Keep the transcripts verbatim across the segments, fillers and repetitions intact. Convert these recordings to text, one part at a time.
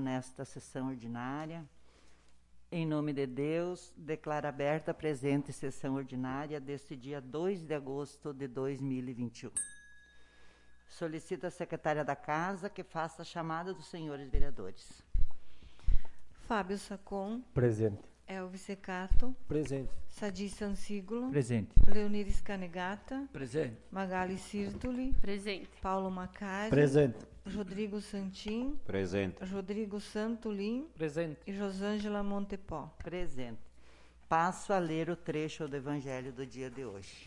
nesta sessão ordinária. Em nome de Deus, declaro aberta a presente sessão ordinária deste dia dois de agosto de dois mil e vinte e um. Solicito à secretária da Casa que faça a chamada dos senhores vereadores. Fábio Sacon. Presente. Elvis Secato. Presente. Sadi Sansígulo. Presente. Leonires Canegata. Presente. Magali Sirtuli. Presente. Paulo Macari. Presente. Rodrigo Santim. Presente. Rodrigo Santolim. Presente. E Rosângela Montepó. Presente. Passo a ler o trecho do Evangelho do dia de hoje.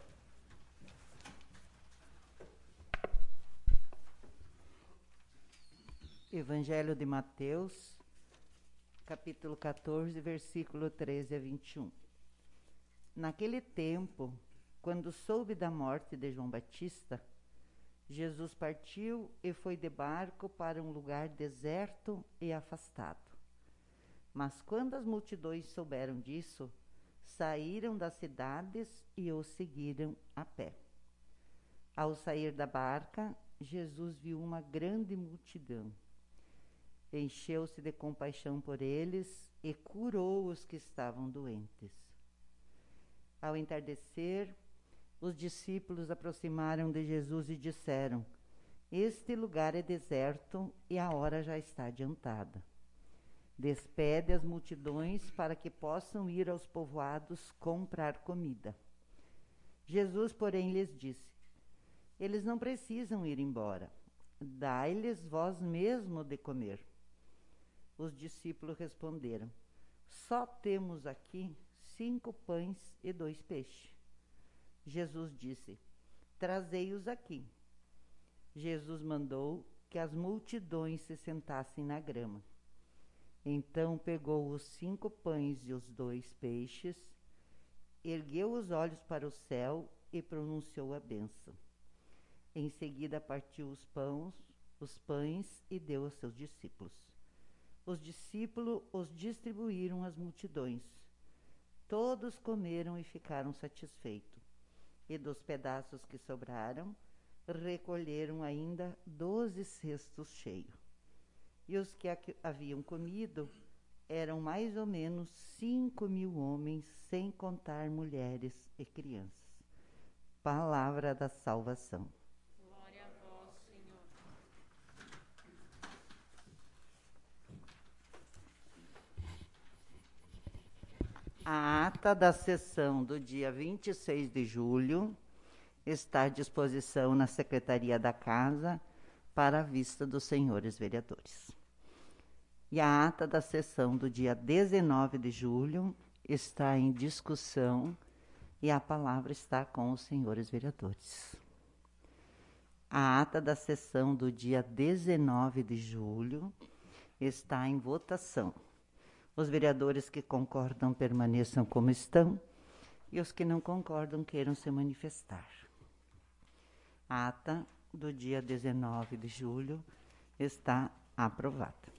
Evangelho de Mateus, capítulo quatorze, versículo treze a vinte e um. Naquele tempo, quando soube da morte de João Batista, Jesus partiu e foi de barco para um lugar deserto e afastado. Mas quando as multidões souberam disso, saíram das cidades e o seguiram a pé. Ao sair da barca, Jesus viu uma grande multidão. Encheu-se de compaixão por eles e curou os que estavam doentes. Ao entardecer, os discípulos aproximaram de Jesus e disseram: Este lugar é deserto e a hora já está adiantada. Despede as multidões para que possam ir aos povoados comprar comida. Jesus, porém, lhes disse: Eles não precisam ir embora. Dai-lhes vós mesmo de comer. Os discípulos responderam: Só temos aqui cinco pães e dois peixes. Jesus disse: Trazei-os aqui. Jesus mandou que as multidões se sentassem na grama. Então pegou os cinco pães e os dois peixes, ergueu os olhos para o céu e pronunciou a bênção. Em seguida partiu os pães, os pães e deu aos seus discípulos. Os discípulos os distribuíram às multidões. Todos comeram e ficaram satisfeitos. E dos pedaços que sobraram, recolheram ainda doze cestos cheios. E os que haviam comido eram mais ou menos cinco mil homens, sem contar mulheres e crianças. Palavra da salvação. Glória a vós, Senhor. A ata da sessão do dia vinte e seis de julho está à disposição na Secretaria da Casa para a vista dos senhores vereadores. E a ata da sessão do dia dezenove de julho está em discussão e a palavra está com os senhores vereadores. A ata da sessão do dia dezenove de julho está em votação. Os vereadores que concordam permaneçam como estão e os que não concordam queiram se manifestar. A ata do dia dezenove de julho está aprovada.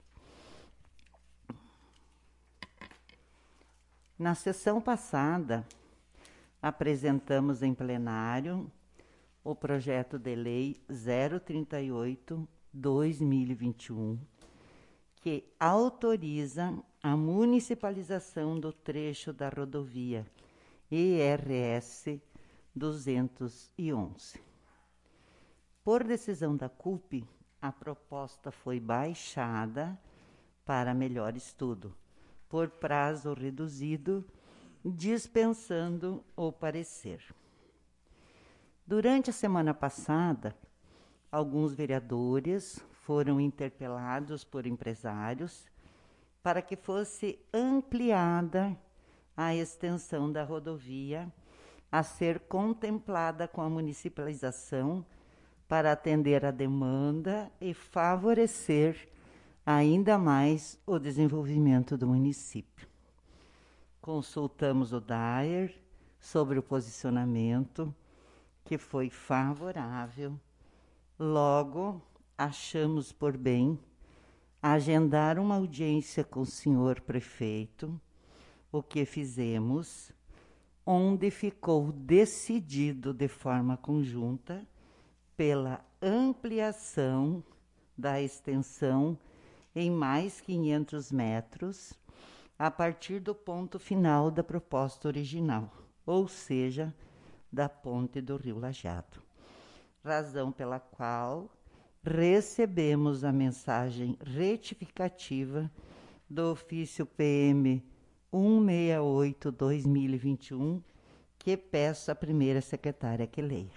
Na sessão passada, apresentamos em plenário o projeto de lei zero trinta e oito barra dois mil e vinte e um, que autoriza a municipalização do trecho da rodovia E R S duzentos e onze. Por decisão da C U P, a proposta foi baixada para melhor estudo, por prazo reduzido, dispensando o parecer. Durante a semana passada, alguns vereadores foram interpelados por empresários para que fosse ampliada a extensão da rodovia a ser contemplada com a municipalização para atender a demanda e favorecer ainda mais o desenvolvimento do município. Consultamos o D A E R sobre o posicionamento, que foi favorável. Logo, achamos por bem agendar uma audiência com o senhor prefeito, o que fizemos, onde ficou decidido de forma conjunta pela ampliação da extensão em mais quinhentos metros, a partir do ponto final da proposta original, ou seja, da ponte do Rio Lajeado. Razão pela qual recebemos a mensagem retificativa do ofício P M cento e sessenta e oito barra dois mil e vinte e um, que peço à primeira secretária que leia.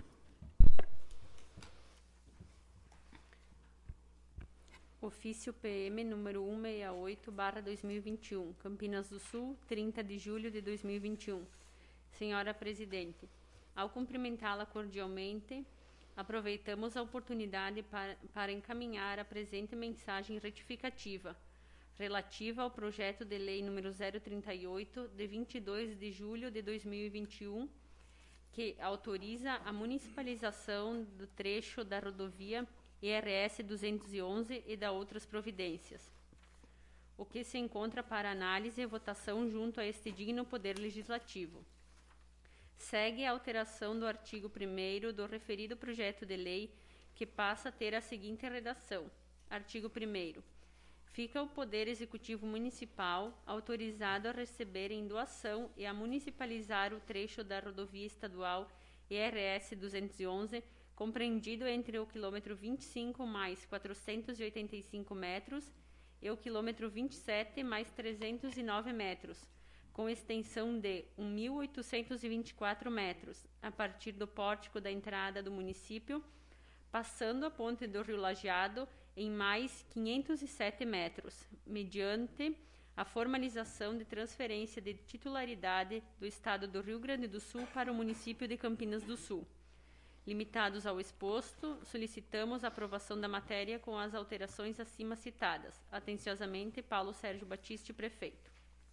Ofício P M número cento e sessenta e oito barra dois mil e vinte e um, Campinas do Sul, trinta de julho de dois mil e vinte e um. Senhora Presidente, ao cumprimentá-la cordialmente, aproveitamos a oportunidade para, para encaminhar a presente mensagem retificativa, relativa ao projeto de lei número zero trinta e oito, de vinte e dois de julho de dois mil e vinte e um, que autoriza a municipalização do trecho da rodovia I R S duzentos e onze e da outras providências, o que se encontra para análise e votação junto a este digno Poder Legislativo. Segue a alteração do artigo primeiro do referido projeto de lei, que passa a ter a seguinte redação. Artigo primeiro. Fica o Poder Executivo Municipal autorizado a receber em doação e a municipalizar o trecho da rodovia estadual I R S duzentos e onze, compreendido entre o quilômetro vinte e cinco mais quatrocentos e oitenta e cinco metros e o quilômetro vinte e sete mais trezentos e nove metros, com extensão de mil oitocentos e vinte e quatro metros, a partir do pórtico da entrada do município, passando a ponte do Rio Lajeado em mais quinhentos e sete metros, mediante a formalização de transferência de titularidade do Estado do Rio Grande do Sul para o município de Campinas do Sul. Limitados ao exposto, solicitamos a aprovação da matéria com as alterações acima citadas. Atenciosamente, Paulo Sérgio Batiste, prefeito.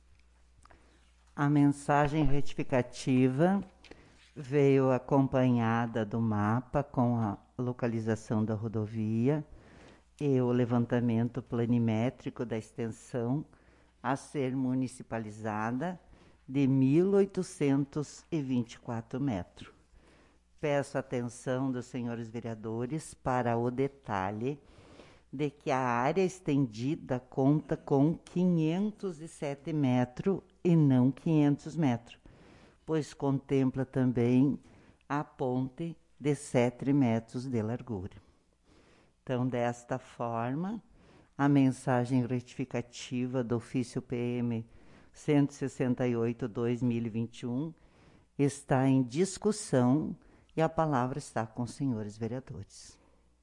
A mensagem retificativa veio acompanhada do mapa com a localização da rodovia e o levantamento planimétrico da extensão a ser municipalizada de mil oitocentos e vinte e quatro metros. Peço a atenção dos senhores vereadores para o detalhe de que a área estendida conta com quinhentos e sete metros e não quinhentos metros, pois contempla também a ponte de sete metros de largura. Então, desta forma, a mensagem retificativa do ofício P M cento e sessenta e oito barra dois mil e vinte e um está em discussão e a palavra está com os senhores vereadores.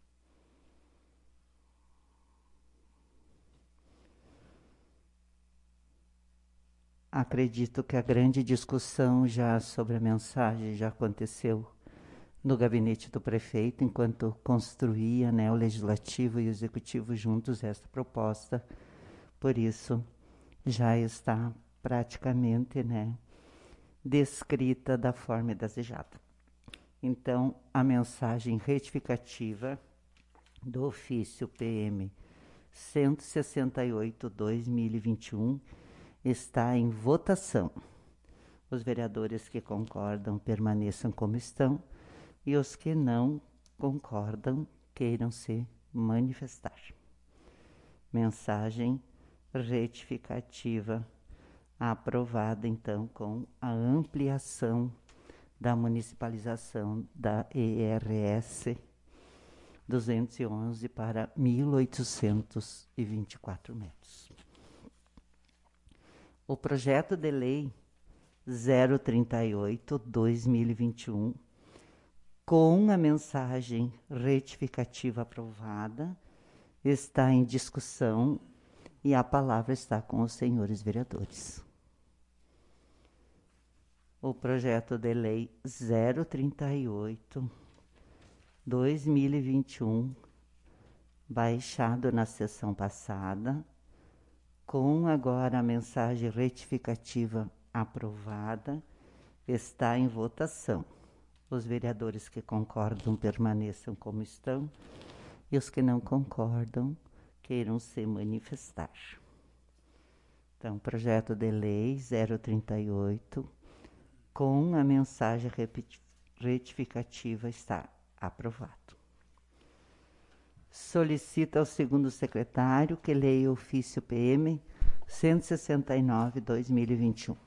Acredito que a grande discussão já sobre a mensagem já aconteceu no gabinete do prefeito, enquanto construía, né, o legislativo e o executivo juntos esta proposta. Por isso, já está praticamente, né, descrita da forma desejada. Então, a mensagem retificativa do ofício P M cento e sessenta e oito barra dois mil e vinte e um está em votação. Os vereadores que concordam permaneçam como estão e os que não concordam queiram se manifestar. Mensagem retificativa aprovada, então, com a ampliação da municipalização da I R S duzentos e onze para mil oitocentos e vinte e quatro metros. O projeto de lei zero trinta e oito barra dois mil e vinte e um, com a mensagem retificativa aprovada, está em discussão e a palavra está com os senhores vereadores. O projeto de lei zero trinta e oito barra dois mil e vinte e um, baixado na sessão passada, com agora a mensagem retificativa aprovada, está em votação. Os vereadores que concordam permaneçam como estão e os que não concordam queiram se manifestar. Então, projeto de lei zero trinta e oito, com a mensagem retificativa, está aprovado. Solicita ao segundo secretário que leia o ofício P M cento e sessenta e nove barra dois mil e vinte e um.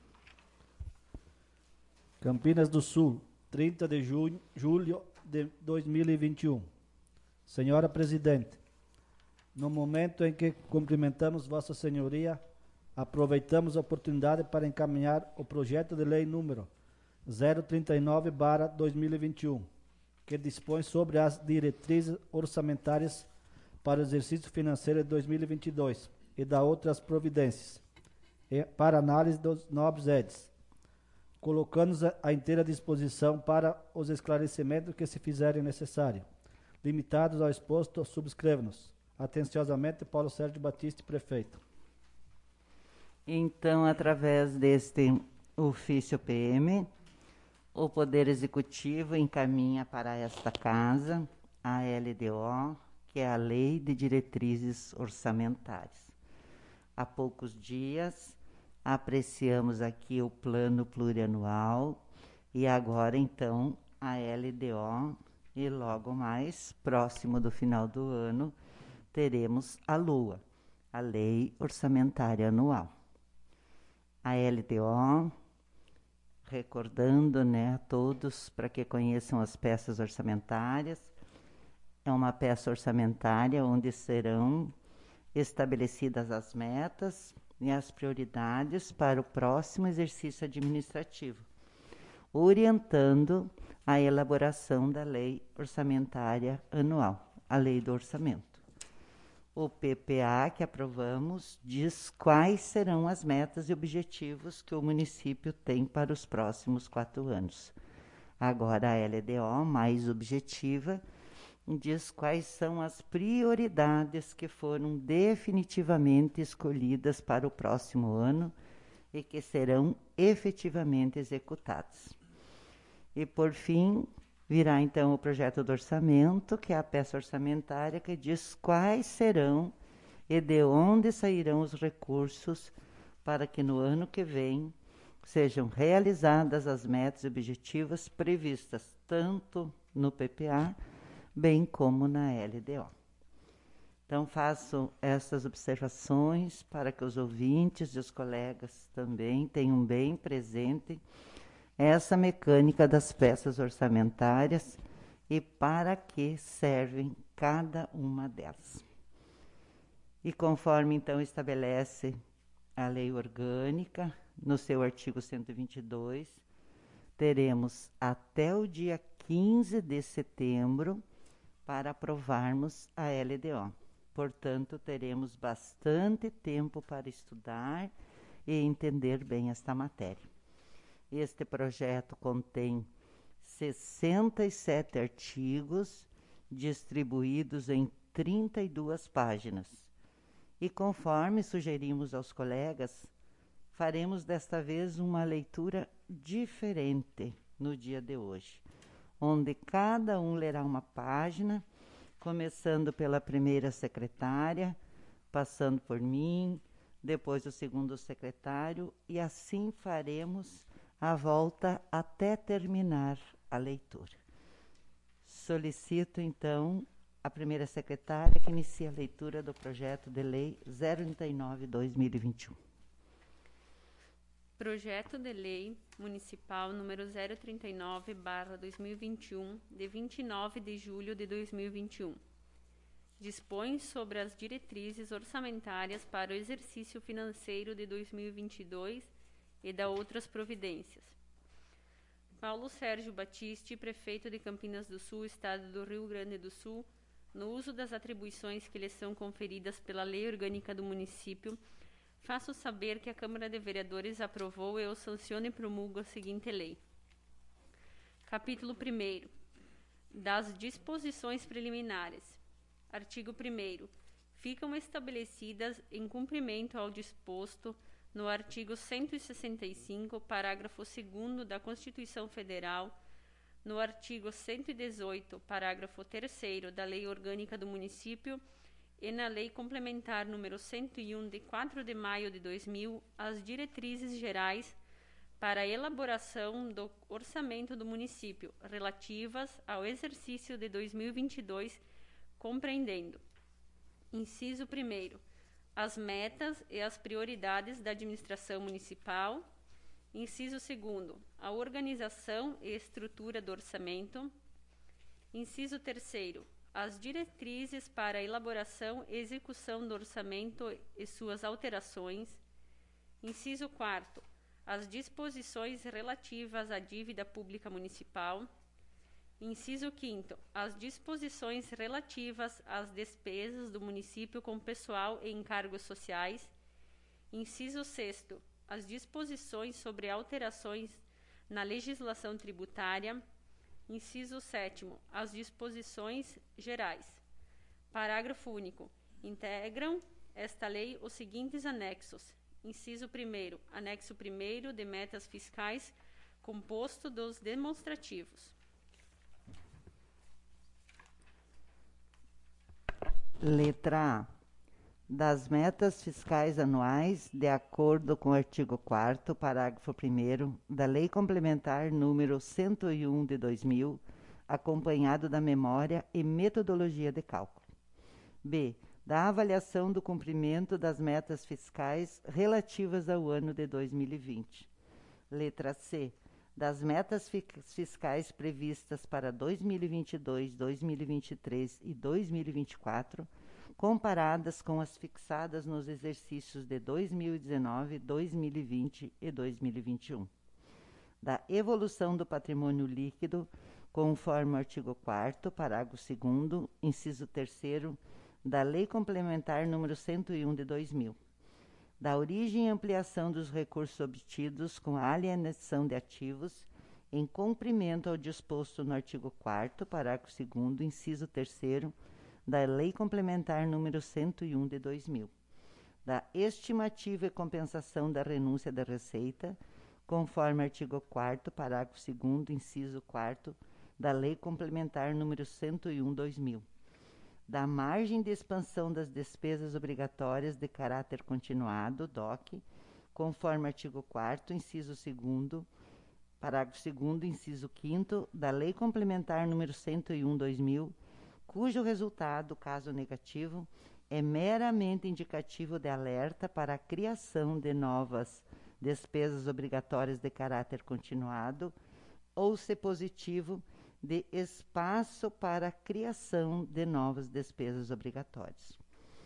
Campinas do Sul, trinta de junho, julho de dois mil e vinte e um. Senhora Presidente, no momento em que cumprimentamos Vossa Senhoria, aproveitamos a oportunidade para encaminhar o projeto de lei número zero trinta e nove barra dois mil e vinte e um, que dispõe sobre as diretrizes orçamentárias para o exercício financeiro de dois mil e vinte e dois e da outras providências, e para análise dos nobres edes, colocando-nos à inteira disposição para os esclarecimentos que se fizerem necessários. Limitados ao exposto, subscreva-nos. Atenciosamente, Paulo Sérgio Batista, prefeito. Então, através deste ofício P M, o Poder Executivo encaminha para esta Casa a L D O, que é a Lei de Diretrizes Orçamentárias. Há poucos dias, apreciamos aqui o Plano Plurianual e agora, então, a L D O, e logo mais, próximo do final do ano, teremos a LOA, a Lei Orçamentária Anual. A L D O, recordando, né, a todos para que conheçam as peças orçamentárias, é uma peça orçamentária onde serão estabelecidas as metas e as prioridades para o próximo exercício administrativo, orientando a elaboração da Lei Orçamentária Anual, a Lei do Orçamento. O P P A que aprovamos diz quais serão as metas e objetivos que o município tem para os próximos quatro anos. Agora a L D O, mais objetiva, diz quais são as prioridades que foram definitivamente escolhidas para o próximo ano e que serão efetivamente executadas. E, por fim, virá então o projeto do orçamento, que é a peça orçamentária que diz quais serão e de onde sairão os recursos para que no ano que vem sejam realizadas as metas e objetivos previstas tanto no P P A, bem como na L D O. Então, faço essas observações para que os ouvintes e os colegas também tenham bem presente essa mecânica das peças orçamentárias e para que servem cada uma delas. E conforme, então, estabelece a lei orgânica, no seu artigo cento e vinte e dois, teremos até o dia quinze de setembro para aprovarmos a L D O. Portanto, teremos bastante tempo para estudar e entender bem esta matéria. Este projeto contém sessenta e sete artigos distribuídos em trinta e duas páginas. E conforme sugerimos aos colegas, faremos desta vez uma leitura diferente no dia de hoje, onde cada um lerá uma página, começando pela primeira secretária, passando por mim, depois o segundo secretário, e assim faremos a volta até terminar a leitura. Solicito, então, a primeira secretária que inicie a leitura do projeto de lei zero trinta e nove barra dois mil e vinte e um. Projeto de Lei Municipal número zero trinta e nove barra dois mil e vinte e um, de vinte e nove de julho de dois mil e vinte e um. Dispõe sobre as diretrizes orçamentárias para o exercício financeiro de dois mil e vinte e dois e da outras providências. Paulo Sérgio Batista, prefeito de Campinas do Sul, Estado do Rio Grande do Sul, no uso das atribuições que lhe são conferidas pela Lei Orgânica do Município, faço saber que a Câmara de Vereadores aprovou e eu sanciono e promulgo a seguinte lei. Capítulo primeiro. Das disposições preliminares. Artigo primeiro. Ficam estabelecidas, em cumprimento ao disposto no artigo cento e sessenta e cinco, parágrafo segundo da Constituição Federal, no artigo cento e dezoito, parágrafo terceiro da Lei Orgânica do Município e na Lei Complementar número cento e um, de quatro de maio de dois mil, as diretrizes gerais para a elaboração do orçamento do município, relativas ao exercício de dois mil e vinte e dois, compreendendo: inciso primeiro, as metas e as prioridades da administração municipal; inciso segundo, a organização e estrutura do orçamento; inciso terceiro, as diretrizes para a elaboração e execução do orçamento e suas alterações; inciso quarto, as disposições relativas à dívida pública municipal; inciso quinto, as disposições relativas às despesas do município com pessoal e encargos sociais; inciso sexto, as disposições sobre alterações na legislação tributária; inciso sétimo, as disposições gerais. Parágrafo único. Integram esta lei os seguintes anexos: inciso primeiro, anexo primeiro de metas fiscais, composto dos demonstrativos. Letra A. Das metas fiscais anuais, de acordo com o artigo quarto, parágrafo primeiro da Lei Complementar número cento e um de dois mil, acompanhado da memória e metodologia de cálculo. B. Da avaliação do cumprimento das metas fiscais relativas ao ano de dois mil e vinte. Letra C. Das metas fiscais previstas para dois mil e vinte e dois, dois mil e vinte e três e dois mil e vinte e quatro, comparadas com as fixadas nos exercícios de dois mil e dezenove, dois mil e vinte e dois mil e vinte e um. Da evolução do patrimônio líquido, conforme o artigo quarto, parágrafo segundo, inciso terceiro, da Lei Complementar número cento e um de dois mil. Da origem e ampliação dos recursos obtidos com a alienação de ativos, em cumprimento ao disposto no artigo quarto, parágrafo segundo, inciso terceiro, da Lei Complementar número cento e um de dois mil. Da estimativa e compensação da renúncia da receita, conforme artigo quarto, parágrafo segundo, inciso quarto, da Lei Complementar número cento e um de dois mil. Da margem de expansão das despesas obrigatórias de caráter continuado, D O C, conforme artigo quarto, inciso segundo, parágrafo segundo, inciso quinto, da Lei Complementar número cento e um de dois mil, cujo resultado, caso negativo, é meramente indicativo de alerta para a criação de novas despesas obrigatórias de caráter continuado, ou, se positivo, de espaço para a criação de novas despesas obrigatórias.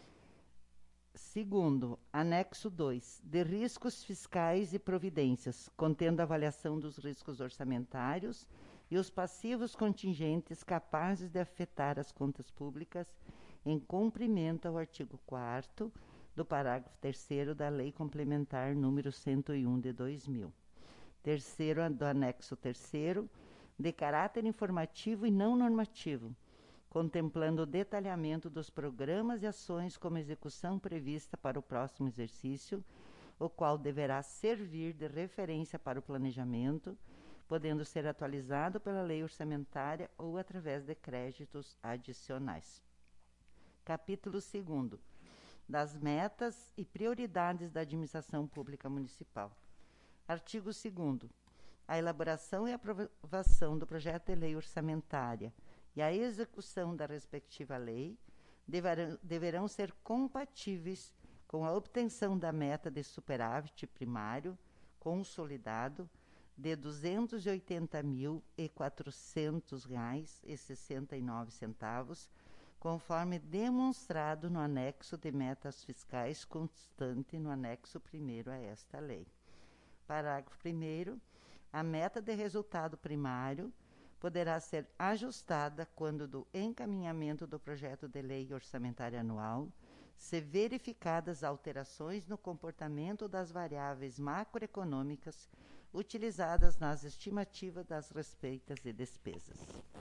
Segundo, anexo dois, de riscos fiscais e providências, contendo avaliação dos riscos orçamentários e os passivos contingentes capazes de afetar as contas públicas, em cumprimento ao artigo quarto do parágrafo terceiro da Lei Complementar número cento e um de dois mil. Terceiro, do anexo terceiro, de caráter informativo e não normativo, contemplando o detalhamento dos programas e ações como execução prevista para o próximo exercício, o qual deverá servir de referência para o planejamento, podendo ser atualizado pela lei orçamentária ou através de créditos adicionais. Capítulo segundo. Das metas e prioridades da administração pública municipal. Artigo segundo. A elaboração e aprovação do projeto de lei orçamentária e a execução da respectiva lei deverão, deverão ser compatíveis com a obtenção da meta de superávit primário consolidado de duzentos e oitenta mil e quatrocentos reais e sessenta e nove centavos, conforme demonstrado no anexo de metas fiscais constante no anexo primeiro a esta lei. Parágrafo primeiro. A meta de resultado primário poderá ser ajustada quando do encaminhamento do projeto de lei orçamentária anual se verificadas alterações no comportamento das variáveis macroeconômicas utilizadas nas estimativas das receitas e despesas.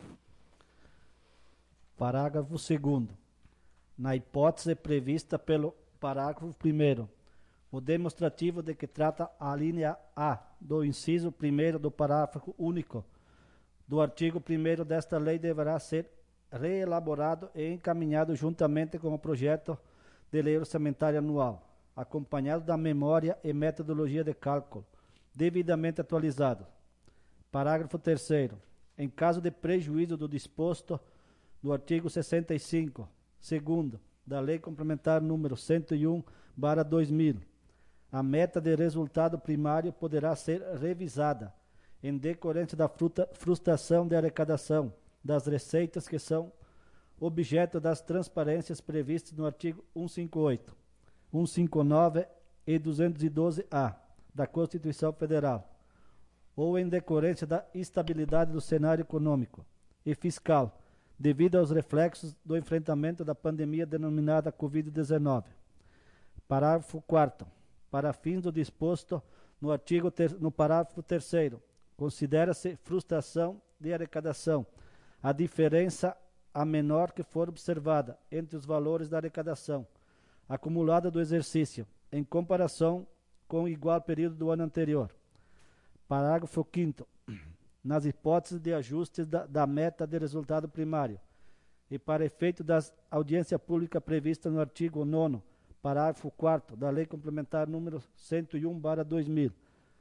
Parágrafo segundo. Na hipótese prevista pelo parágrafo primeiro, o demonstrativo de que trata a linha A do inciso primeiro do parágrafo único do artigo primeiro desta lei deverá ser reelaborado e encaminhado juntamente com o projeto de lei orçamentária anual, acompanhado da memória e metodologia de cálculo, devidamente atualizado. Parágrafo terceiro. Em caso de prejuízo do disposto do artigo sessenta e cinco, segundo, da Lei Complementar número cento e um, barra dois mil, a meta de resultado primário poderá ser revisada em decorrência da fruta, frustração de arrecadação das receitas que são objeto das transparências previstas no artigo cento e cinquenta e oito, cento e cinquenta e nove e duzentos e doze A da Constituição Federal, ou em decorrência da instabilidade do cenário econômico e fiscal, devido aos reflexos do enfrentamento da pandemia denominada covid dezenove. Parágrafo quarto. Para fins do disposto no artigo ter, no parágrafo terceiro, considera-se frustração de arrecadação a diferença a menor que for observada entre os valores da arrecadação acumulada do exercício, em comparação com o igual período do ano anterior. Parágrafo quinto. Nas hipóteses de ajustes da, da meta de resultado primário e para efeito das audiência pública prevista no artigo nono, parágrafo quarto da Lei Complementar número cento e um, barra dois mil,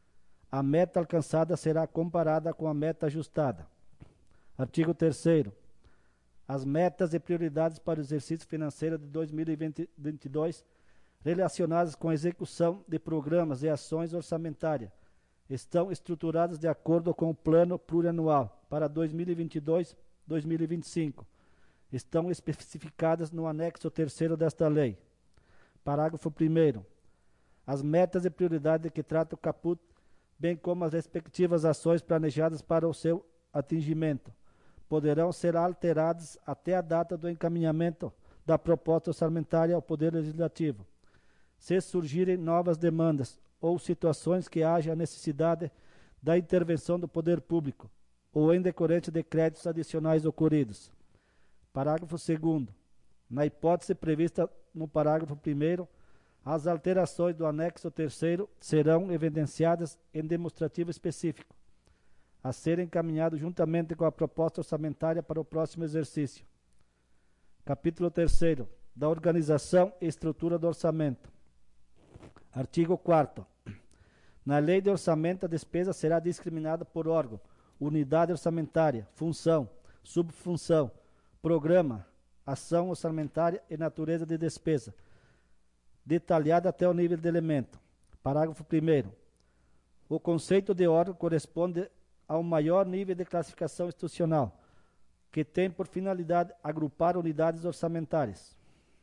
a meta alcançada será comparada com a meta ajustada. Artigo terceiro. As metas e prioridades para o exercício financeiro de dois mil e vinte e dois relacionadas com a execução de programas e ações orçamentárias estão estruturadas de acordo com o Plano Plurianual para dois mil e vinte e dois a dois mil e vinte e cinco. Estão especificadas no anexo terceiro desta lei. Parágrafo primeiro. As metas e prioridades de que trata o caput, bem como as respectivas ações planejadas para o seu atingimento, poderão ser alteradas até a data do encaminhamento da proposta orçamentária ao Poder Legislativo, se surgirem novas demandas ou situações que haja necessidade da intervenção do poder público, ou em decorrência de créditos adicionais ocorridos. Parágrafo segundo. Na hipótese prevista no parágrafo primeiro, as alterações do anexo terceiro serão evidenciadas em demonstrativo específico, a ser encaminhado juntamente com a proposta orçamentária para o próximo exercício. Capítulo terceiro. Da organização e estrutura do orçamento. Artigo quarto. Na lei de orçamento, a despesa será discriminada por órgão, unidade orçamentária, função, subfunção, programa, ação orçamentária e natureza de despesa, detalhada até o nível de elemento. Parágrafo primeiro. O conceito de órgão corresponde ao maior nível de classificação institucional, que tem por finalidade agrupar unidades orçamentárias.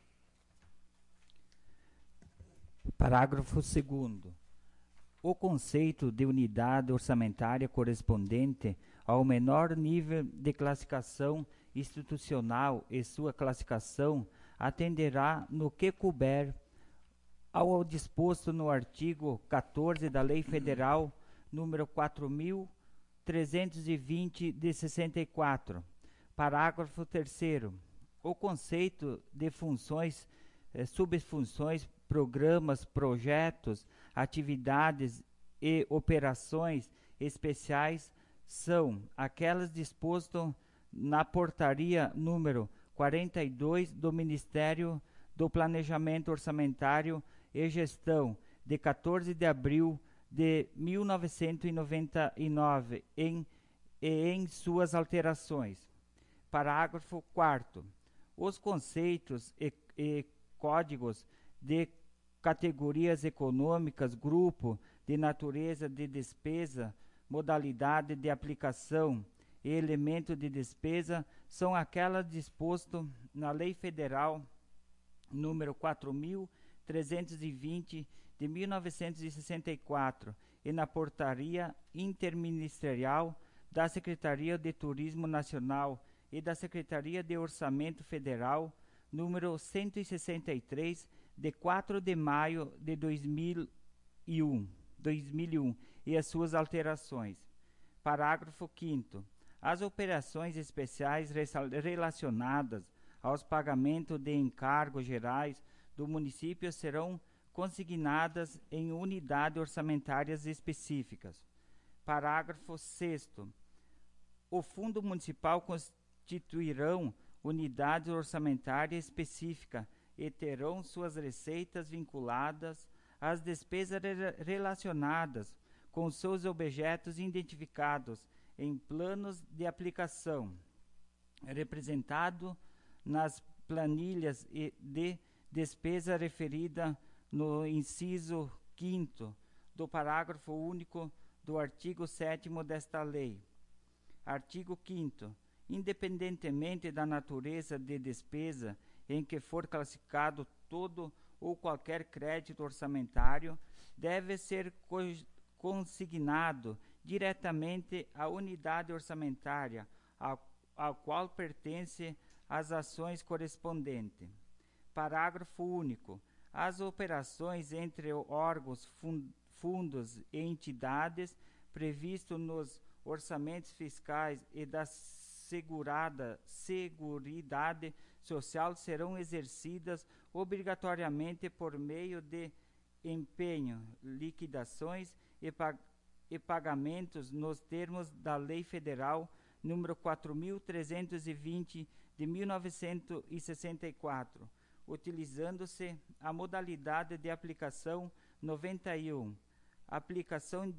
Parágrafo segundo. O conceito de unidade orçamentária correspondente ao menor nível de classificação institucional e sua classificação atenderá, no que couber, ao disposto no artigo quatorze da Lei Federal número quatro mil trezentos e vinte de sessenta e quatro. Parágrafo terceiro. O conceito de funções, eh, subfunções, programas, projetos, atividades e operações especiais são aquelas dispostas na portaria número quarenta e dois do Ministério do Planejamento Orçamentário e Gestão de quatorze de abril de mil novecentos e noventa e nove em, e em suas alterações. Parágrafo quarto. Os conceitos e, e códigos de categorias econômicas, grupo de natureza de despesa, modalidade de aplicação e elemento de despesa são aquelas dispostas na Lei Federal número quatro mil trezentos e vinte de mil novecentos e sessenta e quatro e na portaria interministerial da Secretaria de Turismo Nacional e da Secretaria de Orçamento Federal número cento e sessenta e três de quatro de maio de dois mil e um e as suas alterações. Parágrafo quinto. As operações especiais relacionadas aos pagamentos de encargos gerais do município serão consignadas em unidades orçamentárias específicas. Parágrafo sexto. O Fundo Municipal constituirão unidades orçamentárias específicas e terão suas receitas vinculadas às despesas re- relacionadas com seus objetos identificados em planos de aplicação. representado nas planilhas e de despesa referida no inciso quinto do parágrafo único do artigo sétimo desta lei. Artigo quinto. Independentemente da natureza de despesa em que for classificado todo ou qualquer crédito orçamentário, deve ser co- consignado diretamente à unidade orçamentária a, a qual pertence as ações correspondentes. Parágrafo único. As operações entre órgãos, fun- fundos e entidades previstos nos orçamentos fiscais e da segurada Seguridade Social serão exercidas obrigatoriamente por meio de empenho, liquidações e, pag- e pagamentos nos termos da Lei Federal número quatro mil trezentos e vinte de mil novecentos e sessenta e quatro, utilizando-se a modalidade de aplicação noventa e um, aplicação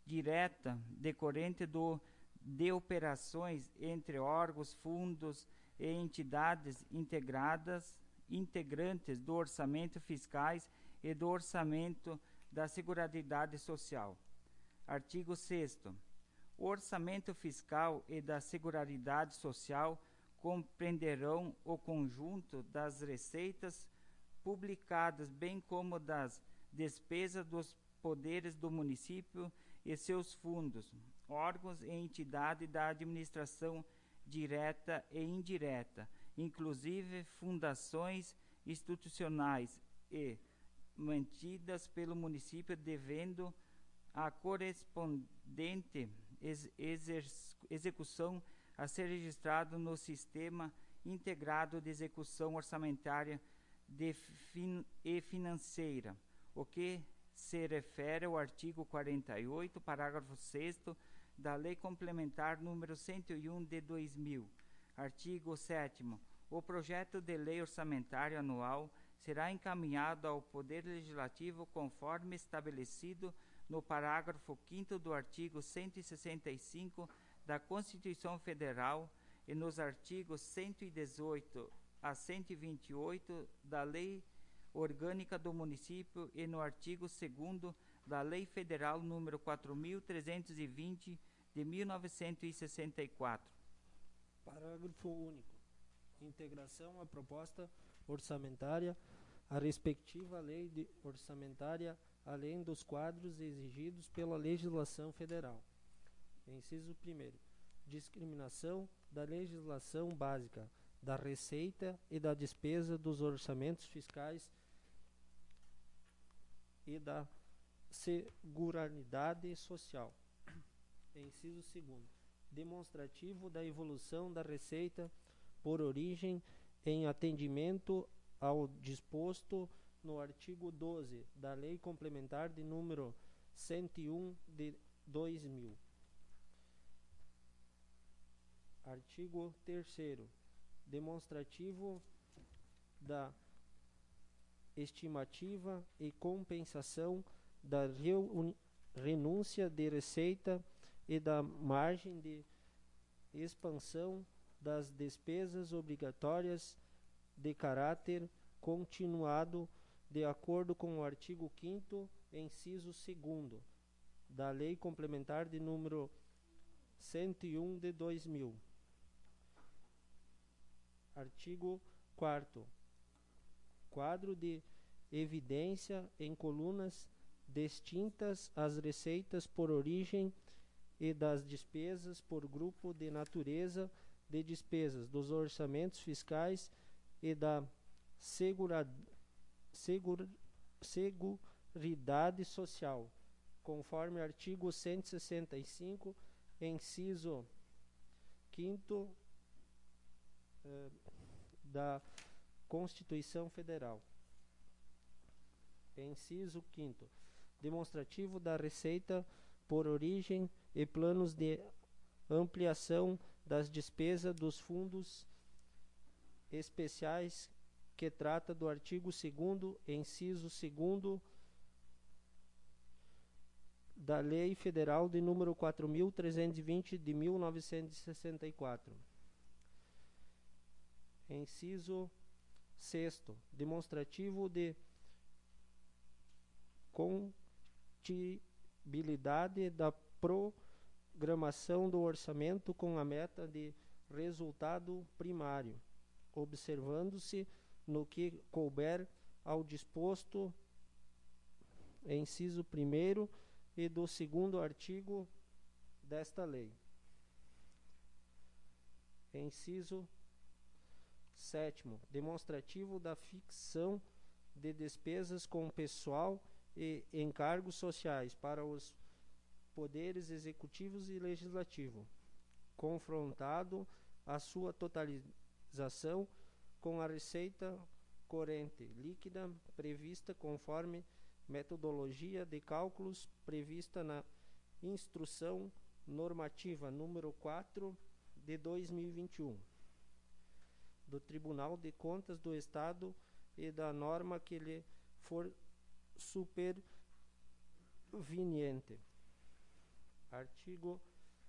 direta decorrente do de operações entre órgãos, fundos e entidades integradas, integrantes do orçamento fiscais e do orçamento da Seguridade Social. Artigo sexto. O orçamento fiscal e da Seguridade Social compreenderão o conjunto das receitas publicadas, bem como das despesas dos poderes do município e seus fundos, órgãos e entidades da administração direta e indireta, inclusive fundações institucionais e mantidas pelo município, devendo a correspondente ex- exer- execução a ser registrado no Sistema Integrado de Execução Orçamentária de fin- e Financeira, o que se refere ao artigo quarenta e oito, parágrafo sexto da Lei Complementar número cento e um de dois mil. Artigo sétimo. O projeto de lei orçamentária anual será encaminhado ao Poder Legislativo conforme estabelecido no parágrafo quinto do artigo cento e sessenta e cinco da Constituição Federal e nos artigos cento e dezoito a cento e vinte e oito da Lei Orgânica do Município e no artigo segundo da Lei Federal número quatro mil trezentos e vinte de mil novecentos e sessenta e quatro. Parágrafo único. Integração à proposta orçamentária, a respectiva lei de orçamentária, além dos quadros exigidos pela legislação federal. Inciso primeiro. Discriminação da legislação básica, da receita e da despesa dos orçamentos fiscais e da Seguridade Social. Inciso segundo. Demonstrativo da evolução da receita por origem em atendimento ao disposto no artigo doze da Lei Complementar de número cento e um de dois mil. Artigo terceiro. Demonstrativo da estimativa e compensação da reuni- renúncia de receita e da margem de expansão das despesas obrigatórias de caráter continuado, de acordo com o artigo quinto, inciso segundo, da Lei Complementar de número cento e um de dois mil. Artigo quarto. Quadro de evidência em colunas distintas as receitas por origem e das despesas por grupo de natureza de despesas dos orçamentos fiscais e da segura, segur, Seguridade Social, conforme artigo cento e sessenta e cinco, inciso quinto eh, da Constituição Federal. Inciso quinto. Demonstrativo da receita por origem e planos de ampliação das despesas dos fundos especiais que trata do artigo segundo, inciso segundo da Lei Federal de número quatro mil trezentos e vinte de mil novecentos e sessenta e quatro. Inciso sexto, demonstrativo de compatibilidade da programação do orçamento com a meta de resultado primário, observando-se no que couber ao disposto inciso primeiro e do segundo artigo desta lei. Inciso sétimo, demonstrativo da fixação de despesas com pessoal e encargos sociais para os poderes executivos e legislativo, confrontado a sua totalização com a receita corrente líquida prevista conforme metodologia de cálculos prevista na Instrução Normativa número quatro de dois mil e vinte e um do Tribunal de Contas do Estado e da norma que lhe for superveniente. Artigo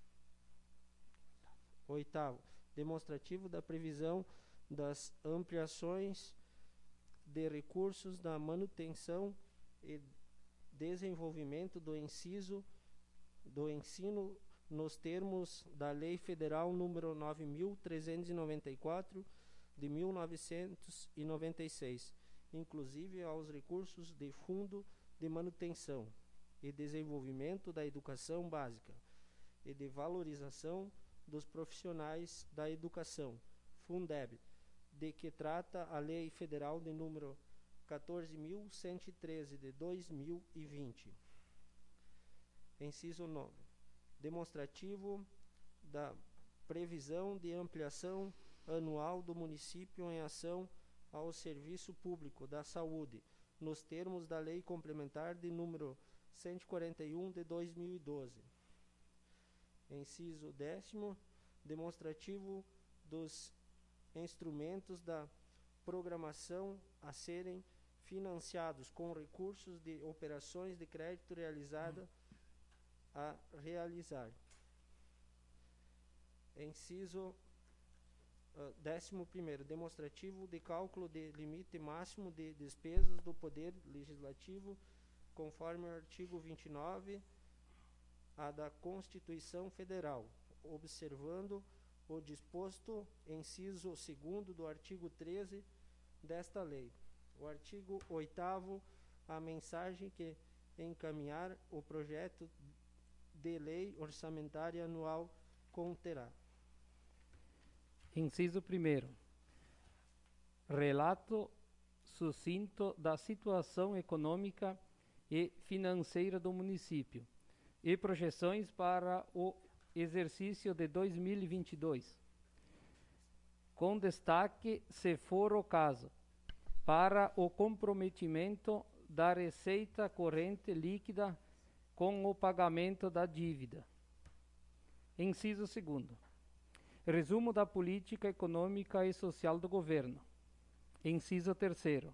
oitavo, demonstrativo da previsão das ampliações de recursos da manutenção e desenvolvimento do inciso do ensino nos termos da Lei Federal número nove mil trezentos e noventa e quatro de mil novecentos e noventa e seis, inclusive aos recursos de Fundo de Manutenção e Desenvolvimento da Educação Básica e de Valorização dos Profissionais da Educação, Fundeb, de que trata a Lei Federal de número quatorze mil cento e treze de dois mil e vinte. Inciso nove. Demonstrativo da previsão de ampliação anual do município em ação ao serviço público da saúde, nos termos da Lei Complementar de número cento e quarenta e um de dois mil e doze. Inciso décimo. Demonstrativo dos instrumentos da programação a serem financiados com recursos de operações de crédito realizada a realizar. Inciso uh, décimo primeiro, demonstrativo de cálculo de limite máximo de despesas do Poder Legislativo, conforme o artigo vinte e nove a da Constituição Federal, observando o disposto inciso segundo do artigo treze desta lei. O artigo oitavo, a mensagem que encaminhar o projeto de lei orçamentária anual conterá. Inciso primeiro. Relato sucinto da situação econômica e financeira do município e projeções para o exercício de dois mil e vinte e dois, com destaque, se for o caso, para o comprometimento da receita corrente líquida com o pagamento da dívida. Inciso segundo. Resumo da política econômica e social do governo. Inciso terceiro.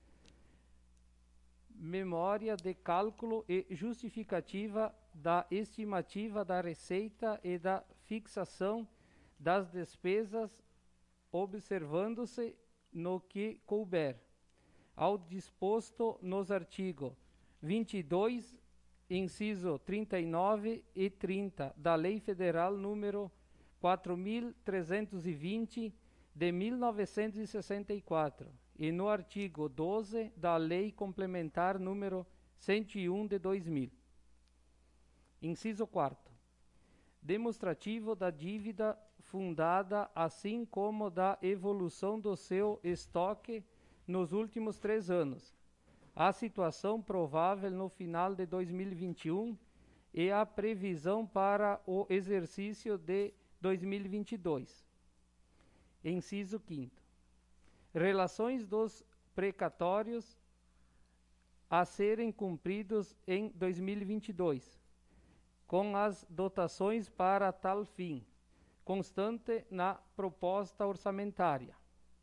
Memória de cálculo e justificativa da estimativa da receita e da fixação das despesas, observando-se no que couber ao disposto nos artigos vinte e dois, inciso trinta e nove e trinta da Lei Federal número quatro mil trezentos e vinte de mil novecentos e sessenta e quatro e no artigo doze da Lei Complementar número cento e um de dois mil. Inciso quarto. Demonstrativo da dívida fundada, assim como da evolução do seu estoque nos últimos três anos, a situação provável no final de dois mil e vinte e um e a previsão para o exercício de dois mil e vinte e dois. Inciso quinto. Relações dos precatórios a serem cumpridos em dois mil e vinte e dois, com as dotações para tal fim, constante na proposta orçamentária.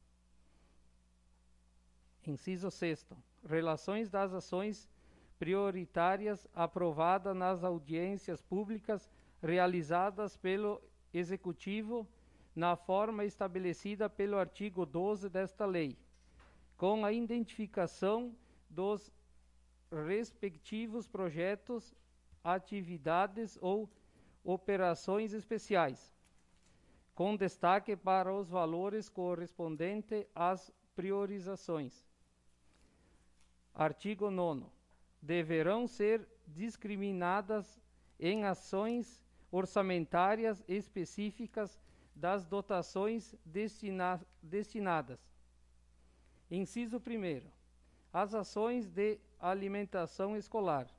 Inciso sexto. Relações das ações prioritárias aprovadas nas audiências públicas realizadas pelo Executivo na forma estabelecida pelo artigo doze desta lei, com a identificação dos respectivos projetos, atividades ou operações especiais, com destaque para os valores correspondentes às priorizações. Artigo nono. Deverão ser discriminadas em ações orçamentárias específicas das dotações destina- destinadas. Inciso primeiro. As ações de alimentação escolar.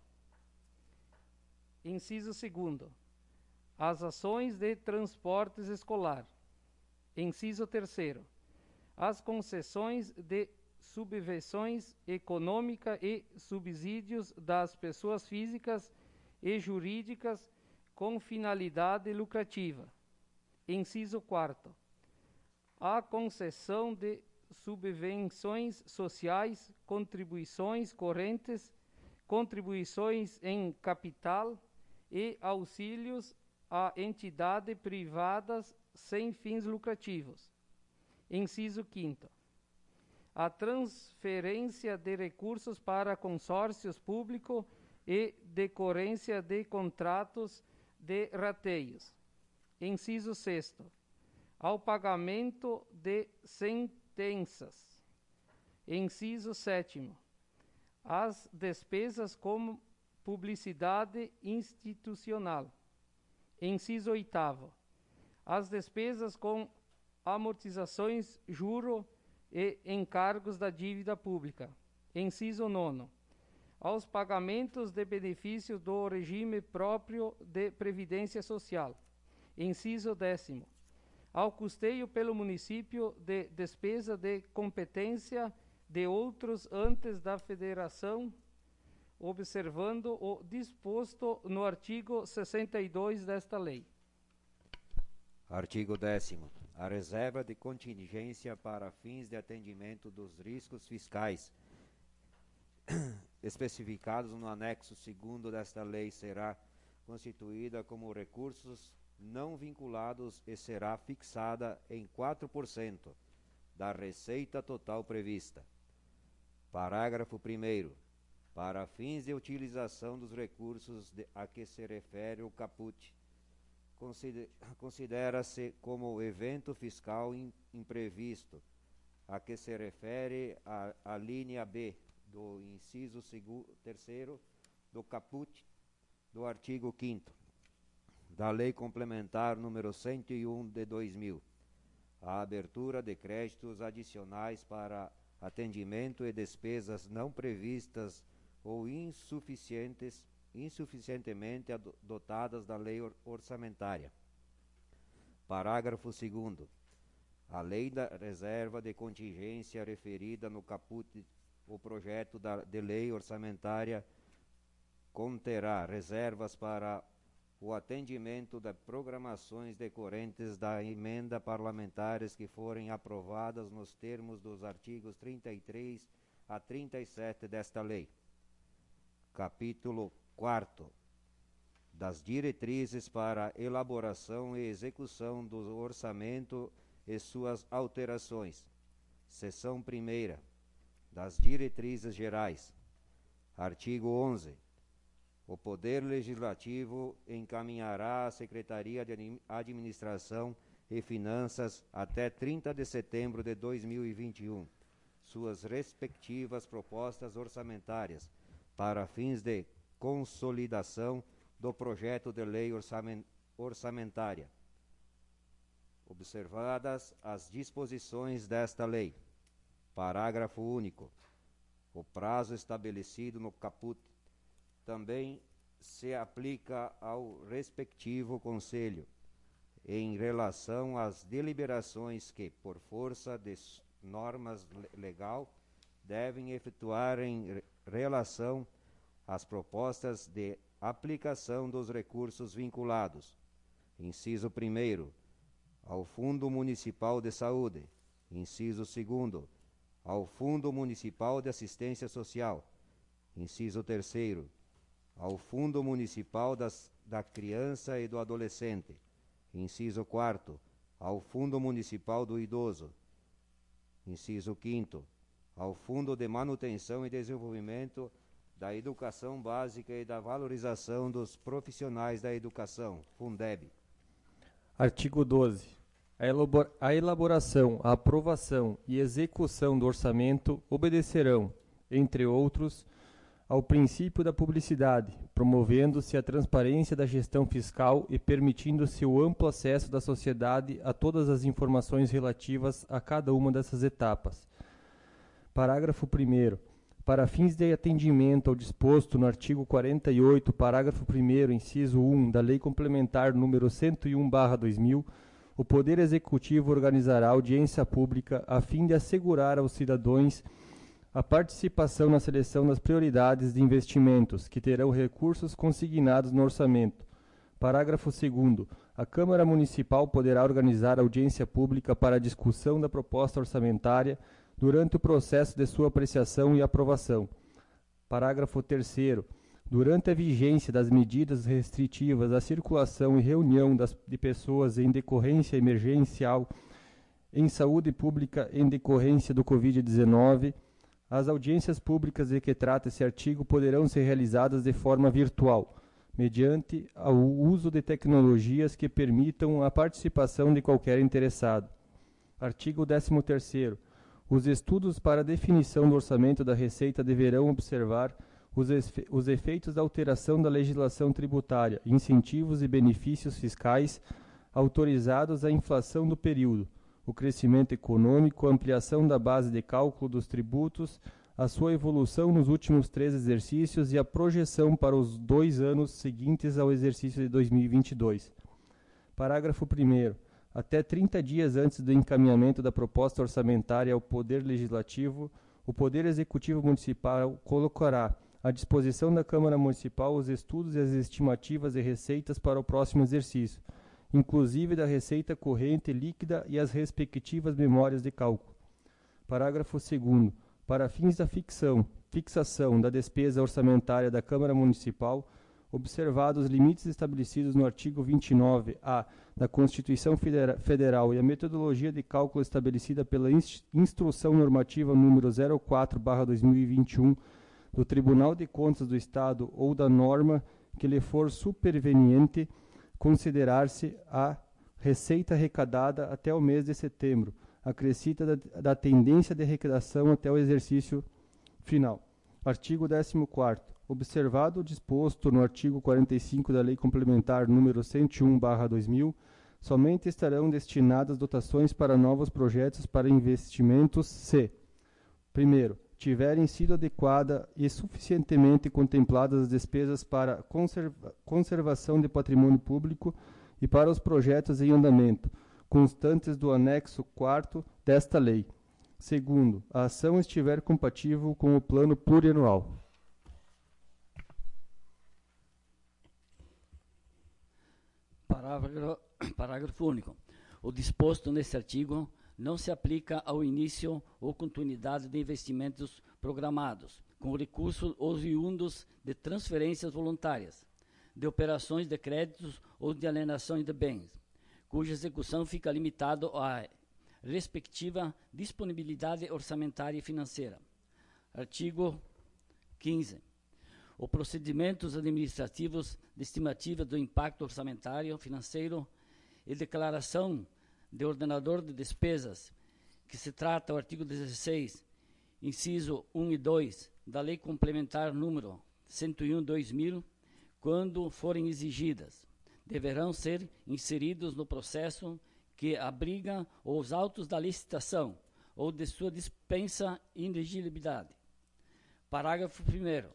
Inciso segundo. As ações de transportes escolar. Inciso terceiro. As concessões de subvenções econômicas e subsídios das pessoas físicas e jurídicas com finalidade lucrativa. Inciso quarto. A concessão de subvenções sociais, contribuições correntes, contribuições em capital e auxílios a entidades privadas sem fins lucrativos. Inciso quinto. A transferência de recursos para consórcios públicos e decorrência de contratos de rateios. Inciso sexto. Ao pagamento de sentenças. Inciso sétimo. As despesas como publicidade institucional. Inciso oitavo. As despesas com amortizações, juro e encargos da dívida pública. Inciso nono. Aos pagamentos de benefícios do regime próprio de previdência social. Inciso décimo. Ao custeio pelo município de despesa de competência de outros antes da federação, observando o disposto no artigo sessenta e dois desta lei. Artigo décimo. A reserva de contingência para fins de atendimento dos riscos fiscais especificados no anexo segundo desta lei será constituída como recursos não vinculados e será fixada em quatro por cento da receita total prevista. Parágrafo primeiro. Para fins de utilização dos recursos de, a que se refere o caput, considera-se como evento fiscal in, imprevisto, a que se refere a, a linha B do inciso terceiro do caput do artigo quinto da Lei Complementar número cento e um de dois mil, a abertura de créditos adicionais para atendimento e despesas não previstas ou insuficientes, insuficientemente dotadas da lei or orçamentária. Parágrafo segundo. A lei da reserva de contingência referida no caput, o projeto da, de lei orçamentária conterá reservas para o atendimento de programações decorrentes da emenda parlamentares que forem aprovadas nos termos dos artigos trinta e três a trinta e sete desta lei. Capítulo quarto. Das diretrizes para elaboração e execução do orçamento e suas alterações. Seção primeira. Das diretrizes gerais. Artigo onze. O Poder Legislativo encaminhará à Secretaria de Administração e Finanças até trinta de setembro de dois mil e vinte e um suas respectivas propostas orçamentárias para fins de consolidação do projeto de lei orçamentária, observadas as disposições desta lei. Parágrafo único. O prazo estabelecido no caput também se aplica ao respectivo Conselho, em relação às deliberações que, por força de normas legal, devem efetuar em relação às propostas de aplicação dos recursos vinculados. Inciso primeiro, ao Fundo Municipal de Saúde. Inciso segundo, ao Fundo Municipal de Assistência Social. Inciso terceiro, ao Fundo Municipal das, da Criança e do Adolescente. Inciso quarto, ao Fundo Municipal do Idoso. Inciso quinto, ao Fundo de Manutenção e Desenvolvimento da Educação Básica e da Valorização dos Profissionais da Educação, Fundeb. Artigo doze. A elabor- a elaboração, a aprovação e execução do orçamento obedecerão, entre outros, ao princípio da publicidade, promovendo-se a transparência da gestão fiscal e permitindo-se o amplo acesso da sociedade a todas as informações relativas a cada uma dessas etapas. Parágrafo primeiro. Para fins de atendimento ao disposto no artigo quarenta e oito, parágrafo primeiro, inciso um, da Lei Complementar número cento e um barra dois mil, o Poder Executivo organizará audiência pública a fim de assegurar aos cidadãos a participação na seleção das prioridades de investimentos, que terão recursos consignados no orçamento. Parágrafo segundo. A Câmara Municipal poderá organizar audiência pública para a discussão da proposta orçamentária durante o processo de sua apreciação e aprovação. Parágrafo terceiro. Durante a vigência das medidas restritivas à circulação e reunião das, de pessoas em decorrência emergencial em saúde pública em decorrência do covid dezenove, as audiências públicas de que trata esse artigo poderão ser realizadas de forma virtual, mediante o uso de tecnologias que permitam a participação de qualquer interessado. Artigo décimo terceiro. Os estudos para definição do orçamento da Receita deverão observar os, efe- os efeitos da alteração da legislação tributária, incentivos e benefícios fiscais autorizados à inflação do período, o crescimento econômico, a ampliação da base de cálculo dos tributos, a sua evolução nos últimos três exercícios e a projeção para os dois anos seguintes ao exercício de dois mil e vinte e dois. Parágrafo primeiro. Até trinta dias antes do encaminhamento da proposta orçamentária ao Poder Legislativo, o Poder Executivo Municipal colocará à disposição da Câmara Municipal os estudos e as estimativas de receitas para o próximo exercício, inclusive da receita corrente líquida e as respectivas memórias de cálculo. Parágrafo segundo. Para fins da fixação, fixação da despesa orçamentária da Câmara Municipal, observados os limites estabelecidos no artigo vinte e nove A da Constituição Federa- Federal e a metodologia de cálculo estabelecida pela Inst- Instrução Normativa número zero quatro barra dois mil e vinte e um do Tribunal de Contas do Estado ou da norma que lhe for superveniente, considerar-se a receita arrecadada até o mês de setembro, acrescida da, da tendência de arrecadação até o exercício final. Artigo décimo quarto. Observado o disposto no artigo quarenta e cinco da Lei Complementar número cento e um barra dois mil, somente estarão destinadas dotações para novos projetos para investimentos se, primeiro, tiverem sido adequada e suficientemente contempladas as despesas para conserva- conservação de patrimônio público e para os projetos em andamento, constantes do anexo quarto desta lei. Segundo, a ação estiver compatível com o plano plurianual. Parágrafo, parágrafo único. O disposto neste artigo não se aplica ao início ou continuidade de investimentos programados, com recursos oriundos de transferências voluntárias, de operações de créditos ou de alienação de bens, cuja execução fica limitada à respectiva disponibilidade orçamentária e financeira. Artigo quinze. Os procedimentos administrativos de estimativa do impacto orçamentário, financeiro e declaração de ordenador de despesas, que se trata do artigo dezesseis, inciso um e dois, da Lei Complementar número cento e um barra dois mil, quando forem exigidas, deverão ser inseridos no processo que abriga os autos da licitação ou de sua dispensa e inexigibilidade. Parágrafo primeiro.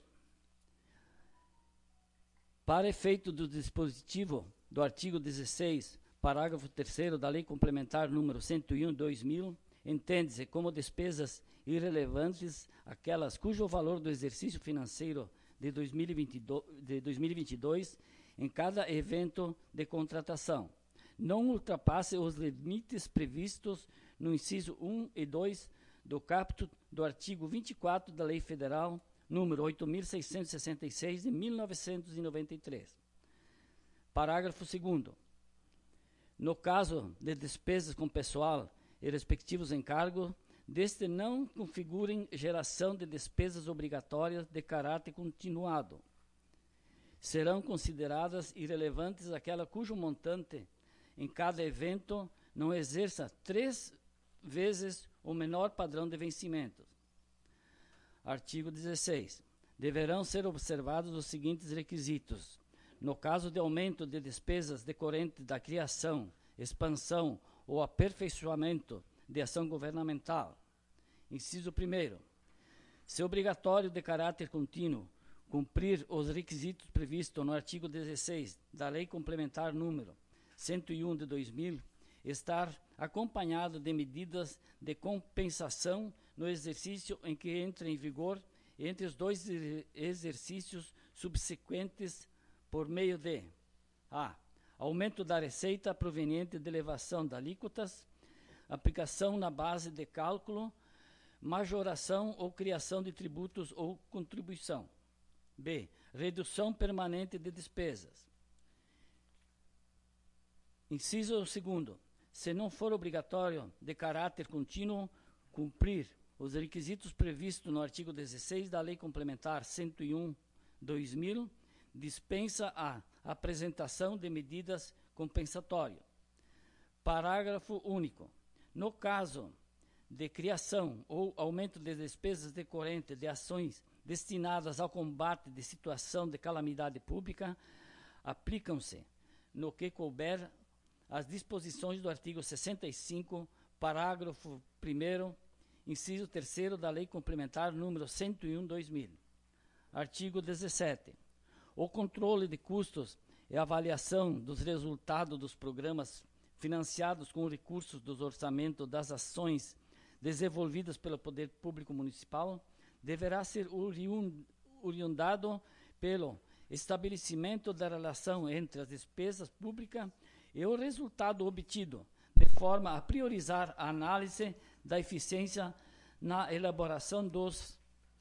Para efeito do dispositivo do artigo dezesseis, parágrafo terceiro da Lei Complementar número cento e um barra dois mil, entende-se como despesas irrelevantes aquelas cujo valor do exercício financeiro de dois mil e vinte e dois, de dois mil e vinte e dois em cada evento de contratação não ultrapasse os limites previstos no inciso um e dois do caput do artigo vinte e quatro da Lei Federal número oito mil seiscentos e sessenta e seis, de mil novecentos e noventa e três. Parágrafo segundo. No caso de despesas com pessoal e respectivos encargos, deste não configurem geração de despesas obrigatórias de caráter continuado. Serão consideradas irrelevantes aquelas cujo montante em cada evento não exerça três vezes o menor padrão de vencimento. Artigo dezesseis. Deverão ser observados os seguintes requisitos. No caso de aumento de despesas decorrentes da criação, expansão ou aperfeiçoamento de ação governamental. Inciso primeiro. Se obrigatório de caráter contínuo cumprir os requisitos previstos no artigo dezesseis da Lei Complementar número cento e um de dois mil, estar acompanhado de medidas de compensação no exercício em que entre em vigor entre os dois exercícios subsequentes por meio de a. Aumento da receita proveniente de elevação de alíquotas, aplicação na base de cálculo, majoração ou criação de tributos ou contribuição. B. Redução permanente de despesas. Inciso segundo. Se não for obrigatório de caráter contínuo cumprir os requisitos previstos no artigo dezesseis da Lei Complementar cento e um de dois mil, dispensa a apresentação de medidas compensatórias. Parágrafo único. No caso de criação ou aumento de despesas decorrentes de ações destinadas ao combate de situação de calamidade pública, aplicam-se, no que couber, as disposições do artigo sessenta e cinco, parágrafo primeiro, inciso terceiro da Lei Complementar número cento e um de dois mil. Artigo dezessete. O controle de custos e avaliação dos resultados dos programas financiados com recursos dos orçamentos das ações desenvolvidas pelo Poder Público Municipal deverá ser oriundado pelo estabelecimento da relação entre as despesas públicas e o resultado obtido, de forma a priorizar a análise da eficiência na elaboração dos,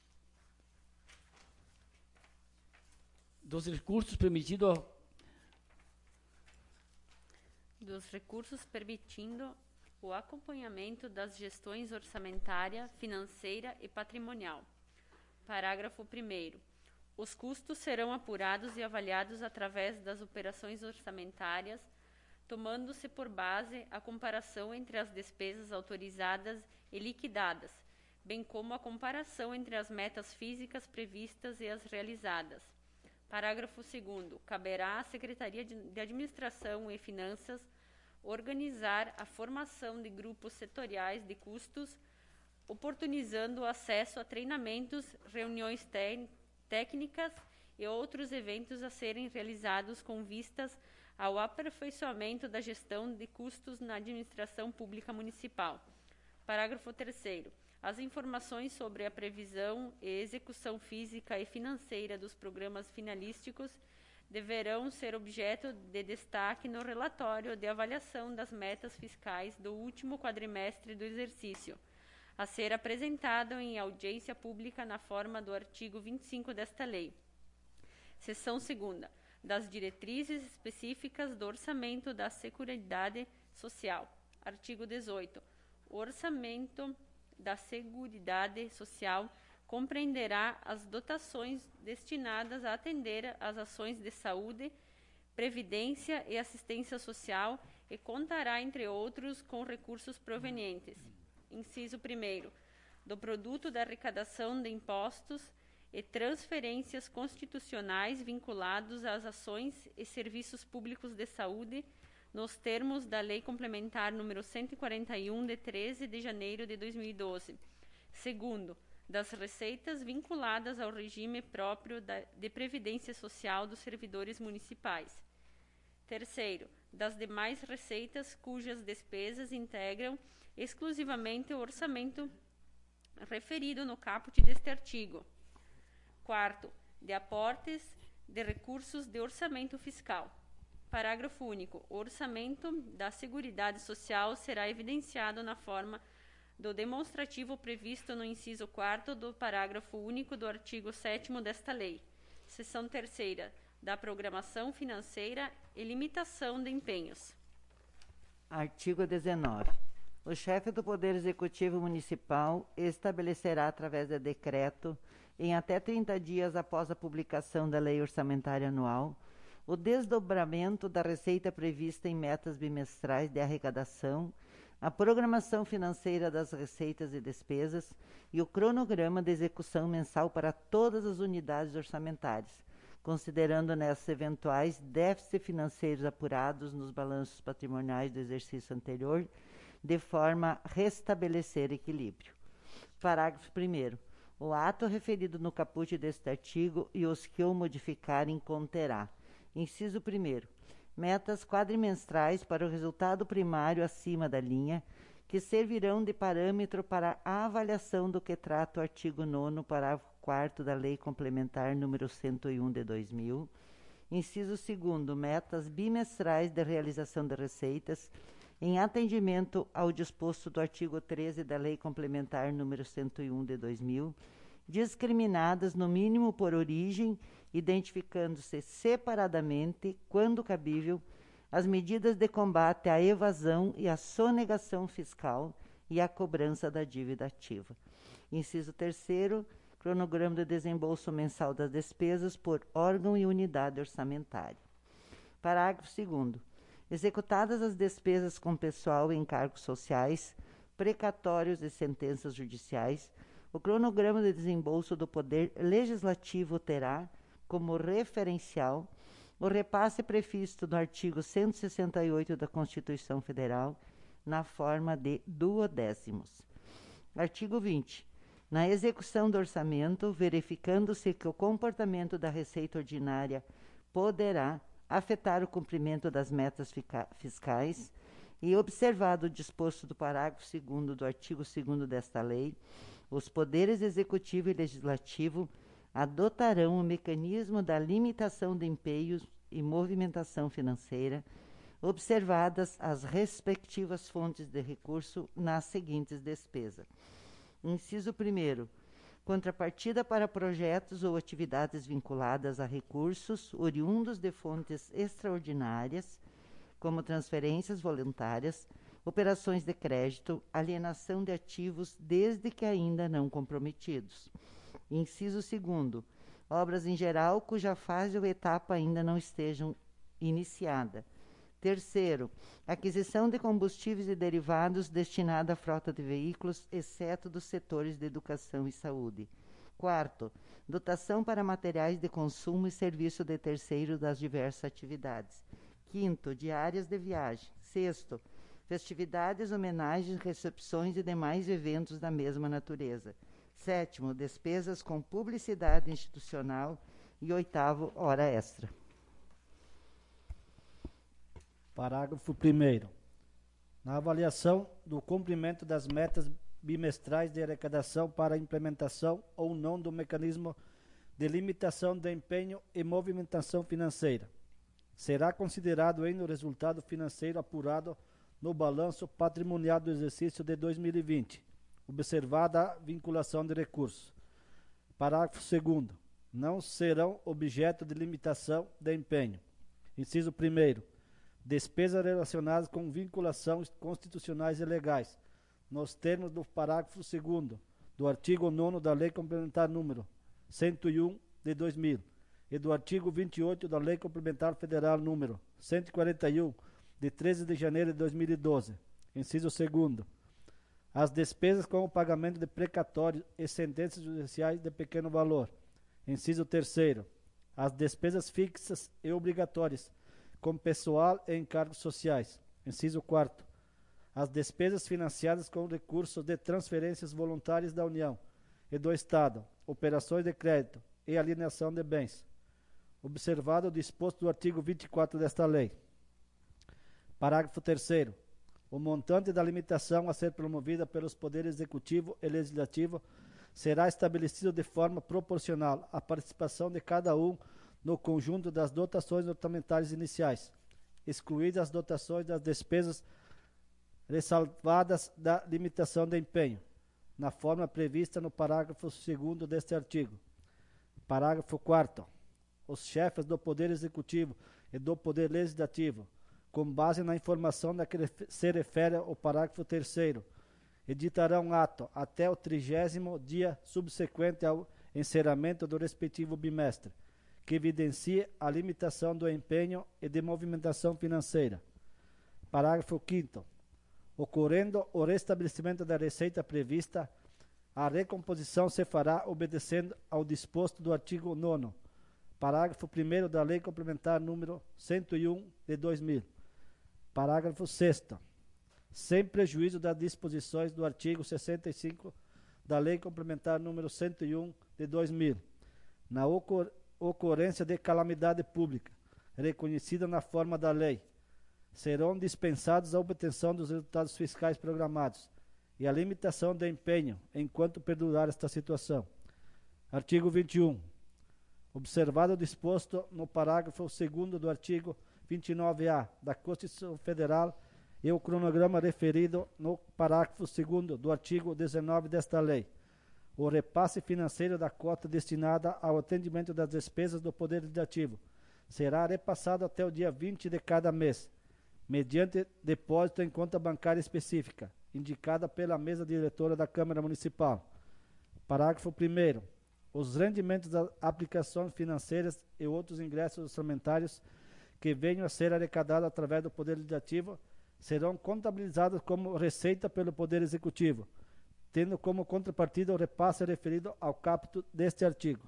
dos recursos permitido dos recursos permitindo o acompanhamento das gestões orçamentária, financeira e patrimonial. Parágrafo primeiro. Os custos serão apurados e avaliados através das operações orçamentárias, tomando-se por base a comparação entre as despesas autorizadas e liquidadas, bem como a comparação entre as metas físicas previstas e as realizadas. Parágrafo segundo. Caberá à Secretaria de Administração e Finanças organizar a formação de grupos setoriais de custos, oportunizando o acesso a treinamentos, reuniões técnicas e outros eventos a serem realizados com vistas ao aperfeiçoamento da gestão de custos na administração pública municipal. Parágrafo terceiro. As informações sobre a previsão e execução física e financeira dos programas finalísticos deverão ser objeto de destaque no relatório de avaliação das metas fiscais do último quadrimestre do exercício, a ser apresentado em audiência pública na forma do artigo vinte e cinco desta lei. Seção segunda. Das diretrizes específicas do orçamento da Seguridade Social. Artigo dezoito. O orçamento da Seguridade Social compreenderá as dotações destinadas a atender às ações de saúde, previdência e assistência social e contará, entre outros, com recursos provenientes. Inciso primeiro. Do produto da arrecadação de impostos e transferências constitucionais vinculados às ações e serviços públicos de saúde, nos termos da Lei Complementar número cento e quarenta e um, de treze de janeiro de dois mil e doze. Segundo, das receitas vinculadas ao regime próprio da, de previdência social dos servidores municipais. Terceiro, das demais receitas cujas despesas integram exclusivamente o orçamento referido no caput deste artigo. Quarto, de aportes de recursos de orçamento fiscal. Parágrafo único. O orçamento da Seguridade Social será evidenciado na forma do demonstrativo previsto no inciso quarto do parágrafo único do artigo sétimo desta lei. Seção terceira. Da programação financeira e limitação de empenhos. Artigo dezenove. O chefe do Poder Executivo Municipal estabelecerá, através de decreto, em até trinta dias após a publicação da Lei Orçamentária Anual, o desdobramento da receita prevista em metas bimestrais de arrecadação, a programação financeira das receitas e despesas e o cronograma de execução mensal para todas as unidades orçamentárias, considerando nessas eventuais déficits financeiros apurados nos balanços patrimoniais do exercício anterior, de forma a restabelecer equilíbrio. Parágrafo primeiro. O ato referido no caput deste artigo e os que o modificarem conterá: inciso primeiro, metas quadrimestrais para o resultado primário acima da linha, que servirão de parâmetro para a avaliação do que trata o artigo nono, parágrafo quarto da Lei Complementar número cento e um de dois mil. Inciso segundo, metas bimestrais de realização de receitas, em atendimento ao disposto do artigo treze da Lei Complementar número cento e um de dois mil, discriminadas no mínimo por origem, identificando-se separadamente, quando cabível, as medidas de combate à evasão e à sonegação fiscal e à cobrança da dívida ativa. Inciso terceiro, cronograma de desembolso mensal das despesas por órgão e unidade orçamentária. Parágrafo segundo. Executadas as despesas com pessoal e encargos sociais, precatórios e sentenças judiciais, o cronograma de desembolso do Poder Legislativo terá, como referencial, o repasse previsto no artigo cento e sessenta e oito da Constituição Federal, na forma de duodécimos. Artigo vinte. Na execução do orçamento, verificando-se que o comportamento da receita ordinária poderá afetar o cumprimento das metas fiscais e, observado o disposto do parágrafo segundo do artigo segundo desta lei, os poderes executivo e legislativo adotarão o mecanismo da limitação de empenhos e movimentação financeira, observadas as respectivas fontes de recurso nas seguintes despesas. Inciso primeiro. Contrapartida para projetos ou atividades vinculadas a recursos oriundos de fontes extraordinárias, como transferências voluntárias, operações de crédito, alienação de ativos desde que ainda não comprometidos. Inciso segundo. Obras em geral cuja fase ou etapa ainda não estejam iniciada. Terceiro, aquisição de combustíveis e derivados destinada à frota de veículos, exceto dos setores de educação e saúde. Quarto, dotação para materiais de consumo e serviço de terceiro das diversas atividades. Quinto, diárias de viagem. Sexto, festividades, homenagens, recepções e demais eventos da mesma natureza. Sétimo, despesas com publicidade institucional. E oitavo, hora extra. Parágrafo primeiro. Na avaliação do cumprimento das metas bimestrais de arrecadação para a implementação ou não do mecanismo de limitação de empenho e movimentação financeira, será considerado ainda o resultado financeiro apurado no balanço patrimonial do exercício de dois mil e vinte, observada a vinculação de recursos. Parágrafo segundo. Não serão objeto de limitação de empenho. Inciso primeiro. Despesas relacionadas com vinculações constitucionais e legais, nos termos do parágrafo segundo do artigo nono da Lei Complementar número cento e um de dois mil e do artigo vinte e oito da Lei Complementar Federal número cento e quarenta e um de treze de janeiro de dois mil e doze. Inciso segundo. As despesas com o pagamento de precatórios e sentenças judiciais de pequeno valor. Inciso terceiro. As despesas fixas e obrigatórias com pessoal e encargos sociais. Inciso quarto. As despesas financiadas com recursos de transferências voluntárias da União e do Estado, operações de crédito e alienação de bens. Observado o disposto do artigo vinte e quatro desta lei. Parágrafo terceiro. O montante da limitação a ser promovida pelos poderes executivo e legislativo será estabelecido de forma proporcional à participação de cada um no conjunto das dotações orçamentárias iniciais, excluídas as dotações das despesas ressalvadas da limitação de empenho, na forma prevista no parágrafo segundo deste artigo. Parágrafo quarto. Os chefes do Poder Executivo e do Poder Legislativo, com base na informação da que se refere ao parágrafo terceiro, editará um ato até o trigésimo dia subsequente ao encerramento do respectivo bimestre, que evidencie a limitação do empenho e de movimentação financeira. Parágrafo quinto. Ocorrendo o restabelecimento da receita prevista, a recomposição se fará obedecendo ao disposto do artigo nono, parágrafo primeiro da Lei Complementar número cento e um de dois mil. Parágrafo sexto. Sem prejuízo das disposições do artigo sessenta e cinco da Lei Complementar número cento e um de dois mil, na ocor ocorrência de calamidade pública, reconhecida na forma da lei, serão dispensados a obtenção dos resultados fiscais programados e a limitação de empenho enquanto perdurar esta situação. Artigo vinte e um. Observado o disposto no parágrafo segundo do artigo vinte e nove A da Constituição Federal e o cronograma referido no parágrafo segundo do artigo dezenove desta lei, o repasse financeiro da cota destinada ao atendimento das despesas do Poder Legislativo será repassado até o dia vinte de cada mês, mediante depósito em conta bancária específica, indicada pela mesa diretora da Câmara Municipal. Parágrafo primeiro. Os rendimentos das aplicações financeiras e outros ingressos orçamentários que venham a ser arrecadados através do Poder Legislativo serão contabilizados como receita pelo Poder Executivo, tendo como contrapartida o repasse referido ao caput deste artigo.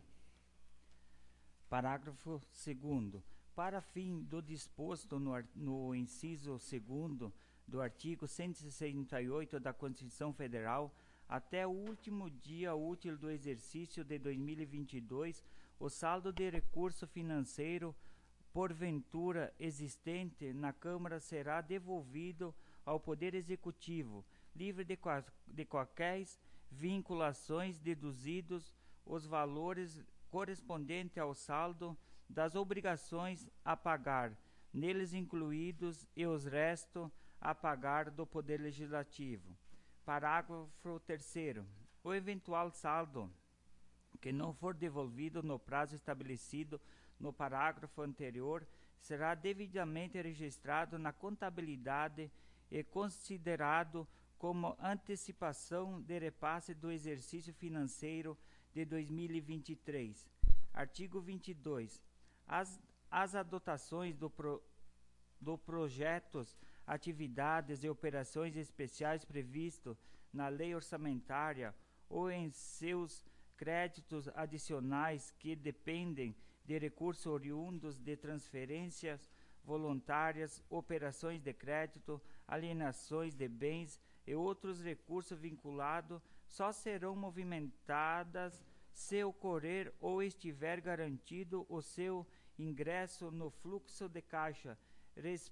Parágrafo segundo. Para fim do disposto no, no inciso segundo do artigo cento e sessenta e oito da Constituição Federal, até o último dia útil do exercício de dois mil e vinte e dois, o saldo de recurso financeiro porventura existente na Câmara será devolvido ao Poder Executivo, livre de, qua, de qualquer vinculações, deduzidos os valores correspondentes ao saldo das obrigações a pagar, neles incluídos e os restos a pagar do Poder Legislativo. Parágrafo terceiro. O eventual saldo que não for devolvido no prazo estabelecido no parágrafo anterior será devidamente registrado na contabilidade e considerado como antecipação de repasse do exercício financeiro de dois mil e vinte e três. Artigo vinte e dois. As, as adotações do, pro, do projetos, atividades e operações especiais previsto na lei orçamentária ou em seus créditos adicionais que dependem de recursos oriundos de transferências voluntárias, operações de crédito, alienações de bens e outros recursos vinculados, só serão movimentadas se ocorrer ou estiver garantido o seu ingresso no fluxo de caixa, res,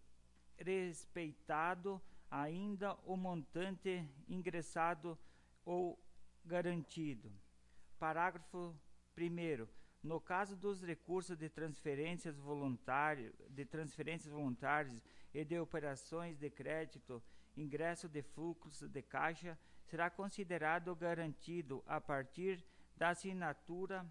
respeitado ainda o montante ingressado ou garantido. Parágrafo primeiro. No caso dos recursos de transferências voluntárias, de transferências voluntárias e de operações de crédito, ingresso de fluxo de caixa será considerado garantido a partir da assinatura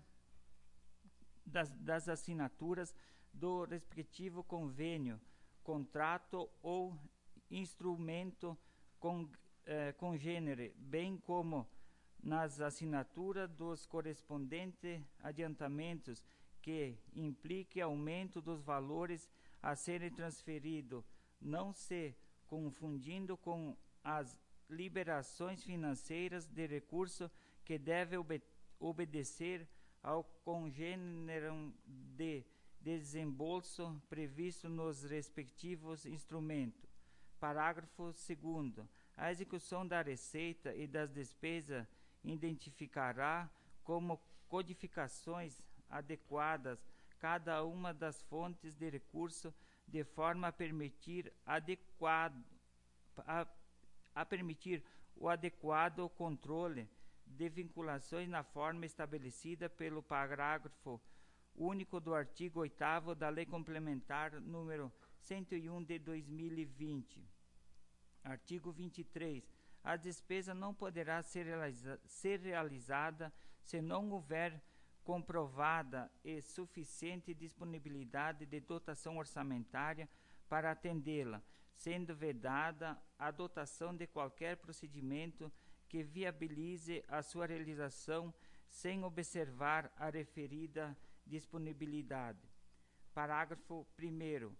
das, das assinaturas do respectivo convênio, contrato ou instrumento con, eh, congênere, bem como nas assinaturas dos correspondentes adiantamentos que implique aumento dos valores a serem transferidos, não se confundindo com as liberações financeiras de recurso que devem obter obedecer ao congênero de desembolso previsto nos respectivos instrumentos. Parágrafo segundo. A execução da receita e das despesas identificará como codificações adequadas cada uma das fontes de recurso de forma a permitir adequado a, a permitir o adequado controle de vinculações na forma estabelecida pelo parágrafo único do artigo oitavo da Lei Complementar número cento e um de dois mil e vinte. Artigo vinte e três. A despesa não poderá ser, realiza ser realizada se não houver comprovada e suficiente disponibilidade de dotação orçamentária para atendê-la, sendo vedada a adotação de qualquer procedimento que viabilize a sua realização sem observar a referida disponibilidade. Parágrafo primeiro.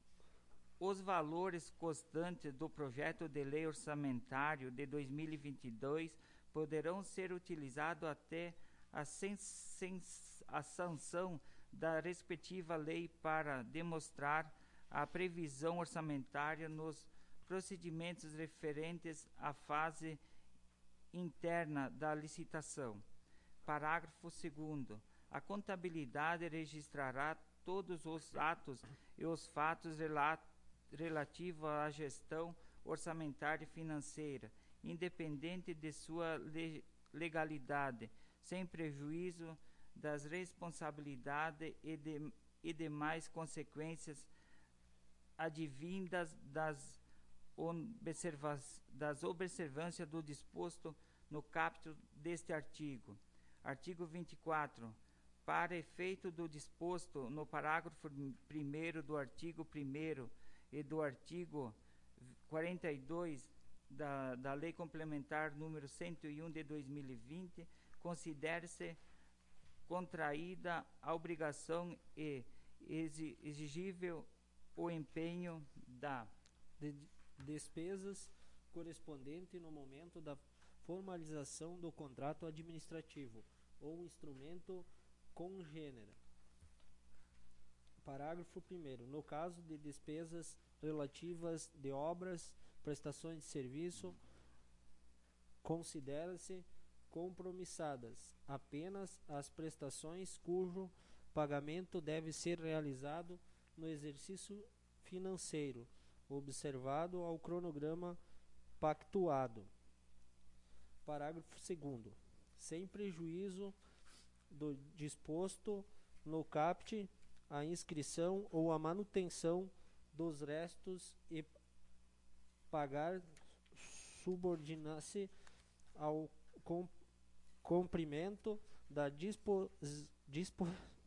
Os valores constantes do projeto de lei orçamentário de dois mil e vinte e dois poderão ser utilizados até a, sens- sens- a sanção da respectiva lei para demonstrar a previsão orçamentária nos procedimentos referentes à fase interna da licitação. Parágrafo segundo. A contabilidade registrará todos os atos e os fatos rela- relativos à gestão orçamentária e financeira, independente de sua le- legalidade, sem prejuízo das responsabilidades e, de, e demais consequências advindas das, observa das observâncias do disposto no capítulo deste artigo. Artigo vinte e quatro. Para efeito do disposto no parágrafo primeiro do artigo primeiro e do artigo quarenta e dois da, da Lei Complementar número cento e um de dois mil e vinte, considere-se contraída a obrigação e exi- exigível o empenho da de despesas correspondente no momento da formalização do contrato administrativo ou instrumento congênera. Parágrafo primeiro. No caso de despesas relativas de obras, prestações de serviço, considera-se compromissadas apenas as prestações cujo pagamento deve ser realizado no exercício financeiro, observado ao cronograma pactuado. Parágrafo segundo. Sem prejuízo do disposto no caput, a inscrição ou a manutenção dos restos e pagar subordina-se ao com, cumprimento da dispo, dispo,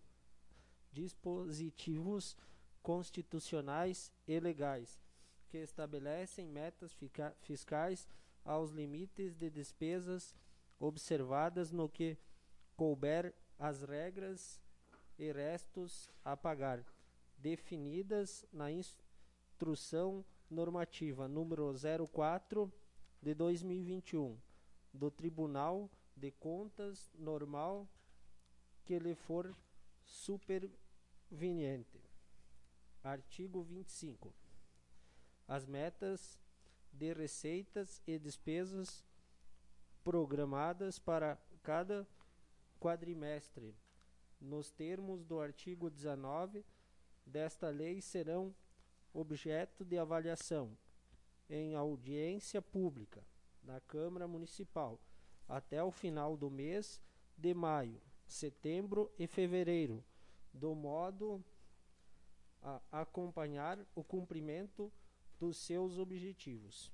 dispositivos constitucionais e legais que estabelecem metas fica, fiscais aos limites de despesas observadas no que couber as regras e restos a pagar, definidas na instrução normativa número zero quatro de dois mil e vinte e um do Tribunal de Contas normal que lhe for superveniente. Artigo vinte e cinco. As metas de receitas e despesas programadas para cada quadrimestre, nos termos do artigo dezenove desta lei, serão objeto de avaliação em audiência pública na Câmara Municipal até o final do mês de maio, setembro e fevereiro, do modo a acompanhar o cumprimento dos seus objetivos.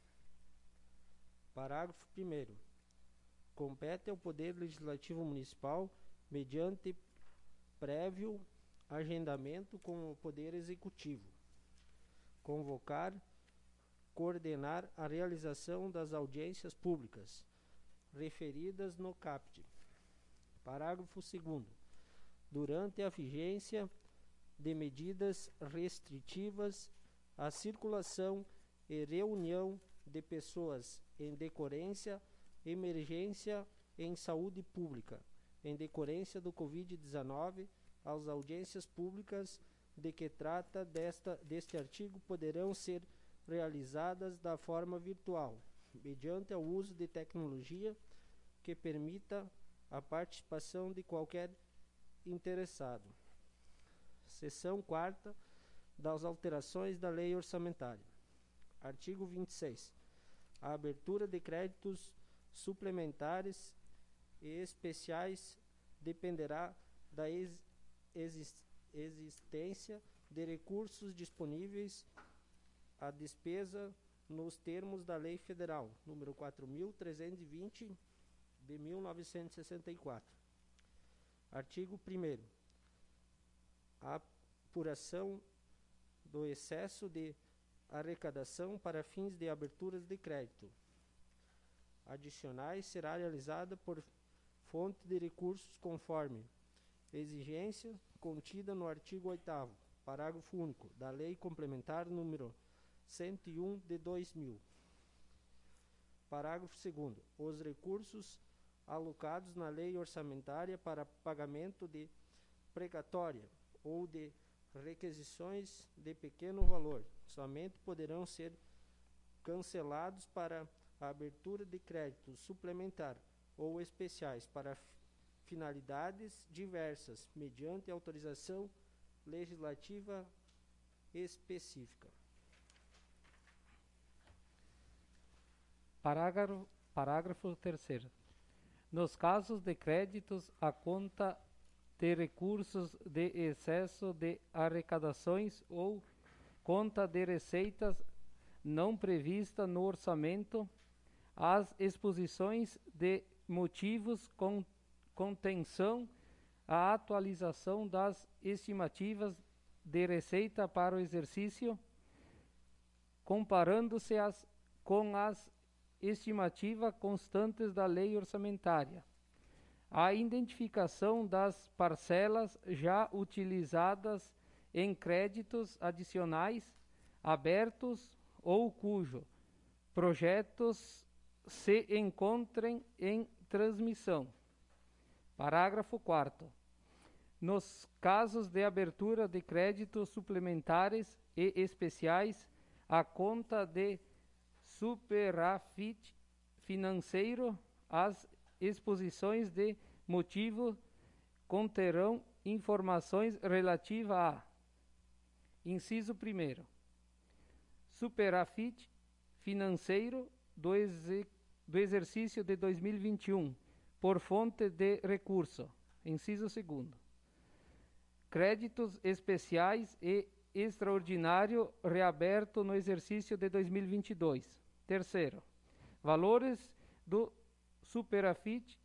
Parágrafo primeiro. Compete ao Poder Legislativo Municipal, mediante prévio agendamento com o Poder Executivo, convocar, coordenar a realização das audiências públicas referidas no caput. Parágrafo segundo. Durante a vigência de medidas restritivas à circulação e reunião de pessoas em decorrência emergência em saúde pública, em decorrência do covid dezenove, as audiências públicas de que trata desta, deste artigo poderão ser realizadas da forma virtual, mediante o uso de tecnologia que permita a participação de qualquer interessado. Seção quarta das alterações da lei orçamentária. Artigo vinte e seis. A abertura de créditos suplementares e especiais dependerá da ex exist existência de recursos disponíveis à despesa nos termos da Lei Federal número quatro mil trezentos e vinte de mil novecentos e sessenta e quatro. Artigo primeiro. A apuração do excesso de arrecadação para fins de aberturas de crédito adicionais será realizada por fonte de recursos conforme exigência contida no artigo oitavo, parágrafo único, da Lei Complementar número cento e um de dois mil. Parágrafo segundo. Os recursos alocados na lei orçamentária para pagamento de precatória ou de requisições de pequeno valor somente poderão ser cancelados para a abertura de créditos suplementar ou especiais para finalidades diversas, mediante autorização legislativa específica. Parágrafo, parágrafo terceiro. Nos casos de créditos à conta de recursos de excesso de arrecadações ou conta de receitas não prevista no orçamento, as exposições de motivos com contenção à atualização das estimativas de receita para o exercício, comparando-se as, com as estimativas constantes da lei orçamentária. A identificação das parcelas já utilizadas em créditos adicionais abertos ou cujo projetos se encontrem em transmissão. Parágrafo quarto. Nos casos de abertura de créditos suplementares e especiais, a conta de superávit financeiro, as exposições de motivo conterão informações relativas a: inciso primeiro, superávit financeiro do, exer do exercício de dois mil e vinte e um, por fonte de recurso. Inciso segundo, créditos especiais e extraordinário reaberto no exercício de dois mil e vinte e dois. Terceiro, valores do superávit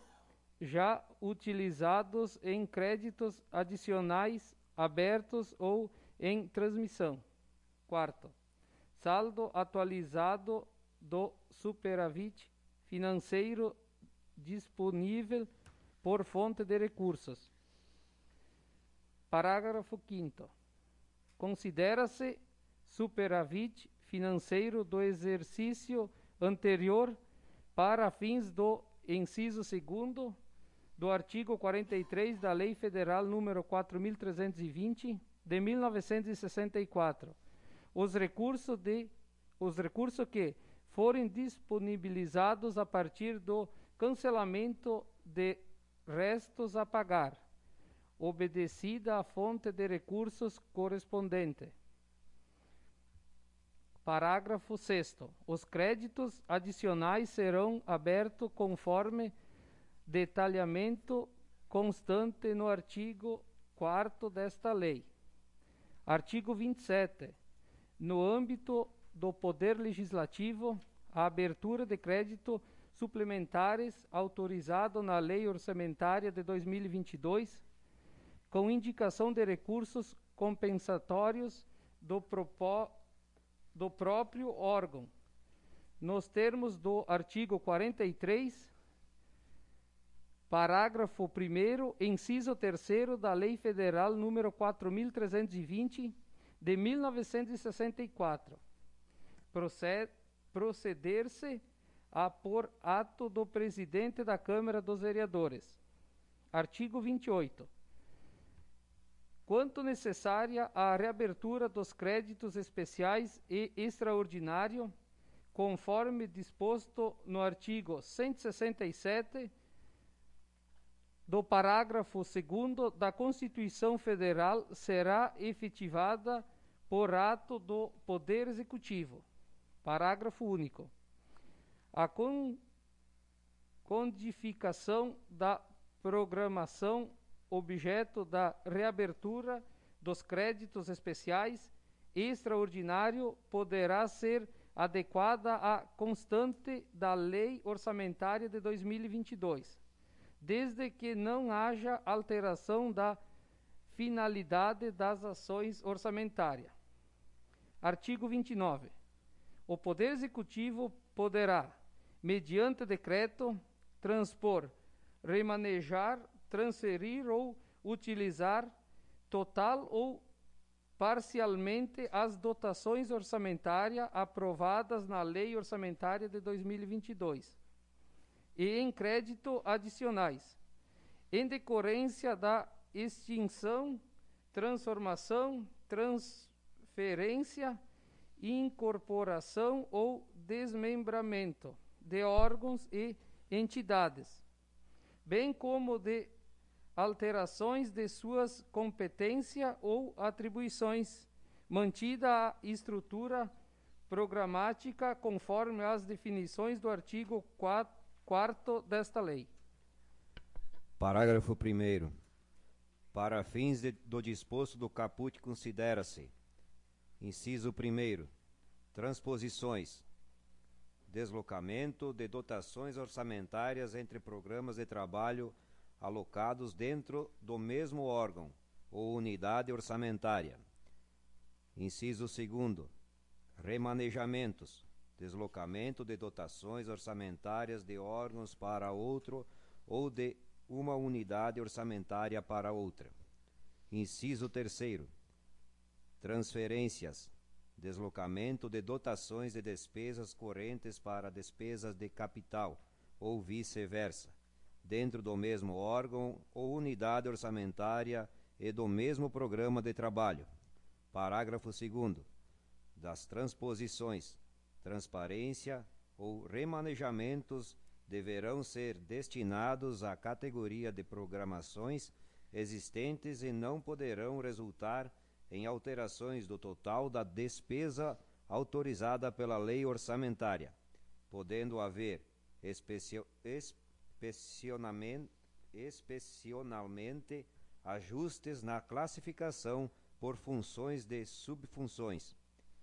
já utilizados em créditos adicionais abertos ou em transmissão. Quarto, saldo atualizado do superávit financeiro disponível por fonte de recursos. Parágrafo quinto. Considera-se superávit financeiro do exercício anterior para fins do inciso segundo do artigo quarenta e três da Lei Federal número quatro mil trezentos e vinte de mil novecentos e sessenta e quatro. Os recursos de os recursos que forem disponibilizados a partir do cancelamento de restos a pagar, obedecida a fonte de recursos correspondente. Parágrafo sexto. Os créditos adicionais serão abertos conforme detalhamento constante no artigo quarto desta lei. Artigo vinte e sete. No âmbito do Poder Legislativo, a abertura de crédito suplementares autorizado na Lei Orçamentária de dois mil e vinte e dois, com indicação de recursos compensatórios do, propó, do próprio órgão, nos termos do artigo quarenta e três, parágrafo primeiro, inciso terceiro da Lei Federal número quatro mil trezentos e vinte, de mil novecentos e sessenta e quatro. Proced, proceder-se a por ato do presidente da Câmara dos Vereadores. Artigo vinte e oito. Quanto necessária a reabertura dos créditos especiais e extraordinário, conforme disposto no artigo cento e sessenta e sete do parágrafo segundo da Constituição Federal, será efetivada por ato do Poder Executivo. Parágrafo único. A con codificação da programação objeto da reabertura dos créditos especiais e extraordinário poderá ser adequada à constante da Lei Orçamentária de dois mil e vinte e dois, desde que não haja alteração da finalidade das ações orçamentárias. Artigo vinte e nove. O Poder Executivo poderá, mediante decreto, transpor, remanejar, transferir ou utilizar total ou parcialmente as dotações orçamentárias aprovadas na Lei Orçamentária de dois mil e vinte e dois e em crédito adicionais, em decorrência da extinção, transformação, transferência, incorporação ou desmembramento de órgãos e entidades, bem como de alterações de suas competências ou atribuições, mantida a estrutura programática conforme as definições do artigo quarto desta lei. Parágrafo primeiro. Para fins de, do disposto do caput considera-se: inciso primeiro, transposições, deslocamento de dotações orçamentárias entre programas de trabalho alocados dentro do mesmo órgão ou unidade orçamentária. Inciso segundo, remanejamentos, deslocamento de dotações orçamentárias de órgãos para outro ou de uma unidade orçamentária para outra. Inciso terceiro, transferências, deslocamento de dotações de despesas correntes para despesas de capital, ou vice-versa, dentro do mesmo órgão ou unidade orçamentária e do mesmo programa de trabalho. Parágrafo segundo. Das transposições, transparência ou remanejamentos deverão ser destinados à categoria de programações existentes e não poderão resultar em alterações do total da despesa autorizada pela lei orçamentária, podendo haver especio, especionamento, especialmente ajustes na classificação por funções de subfunções.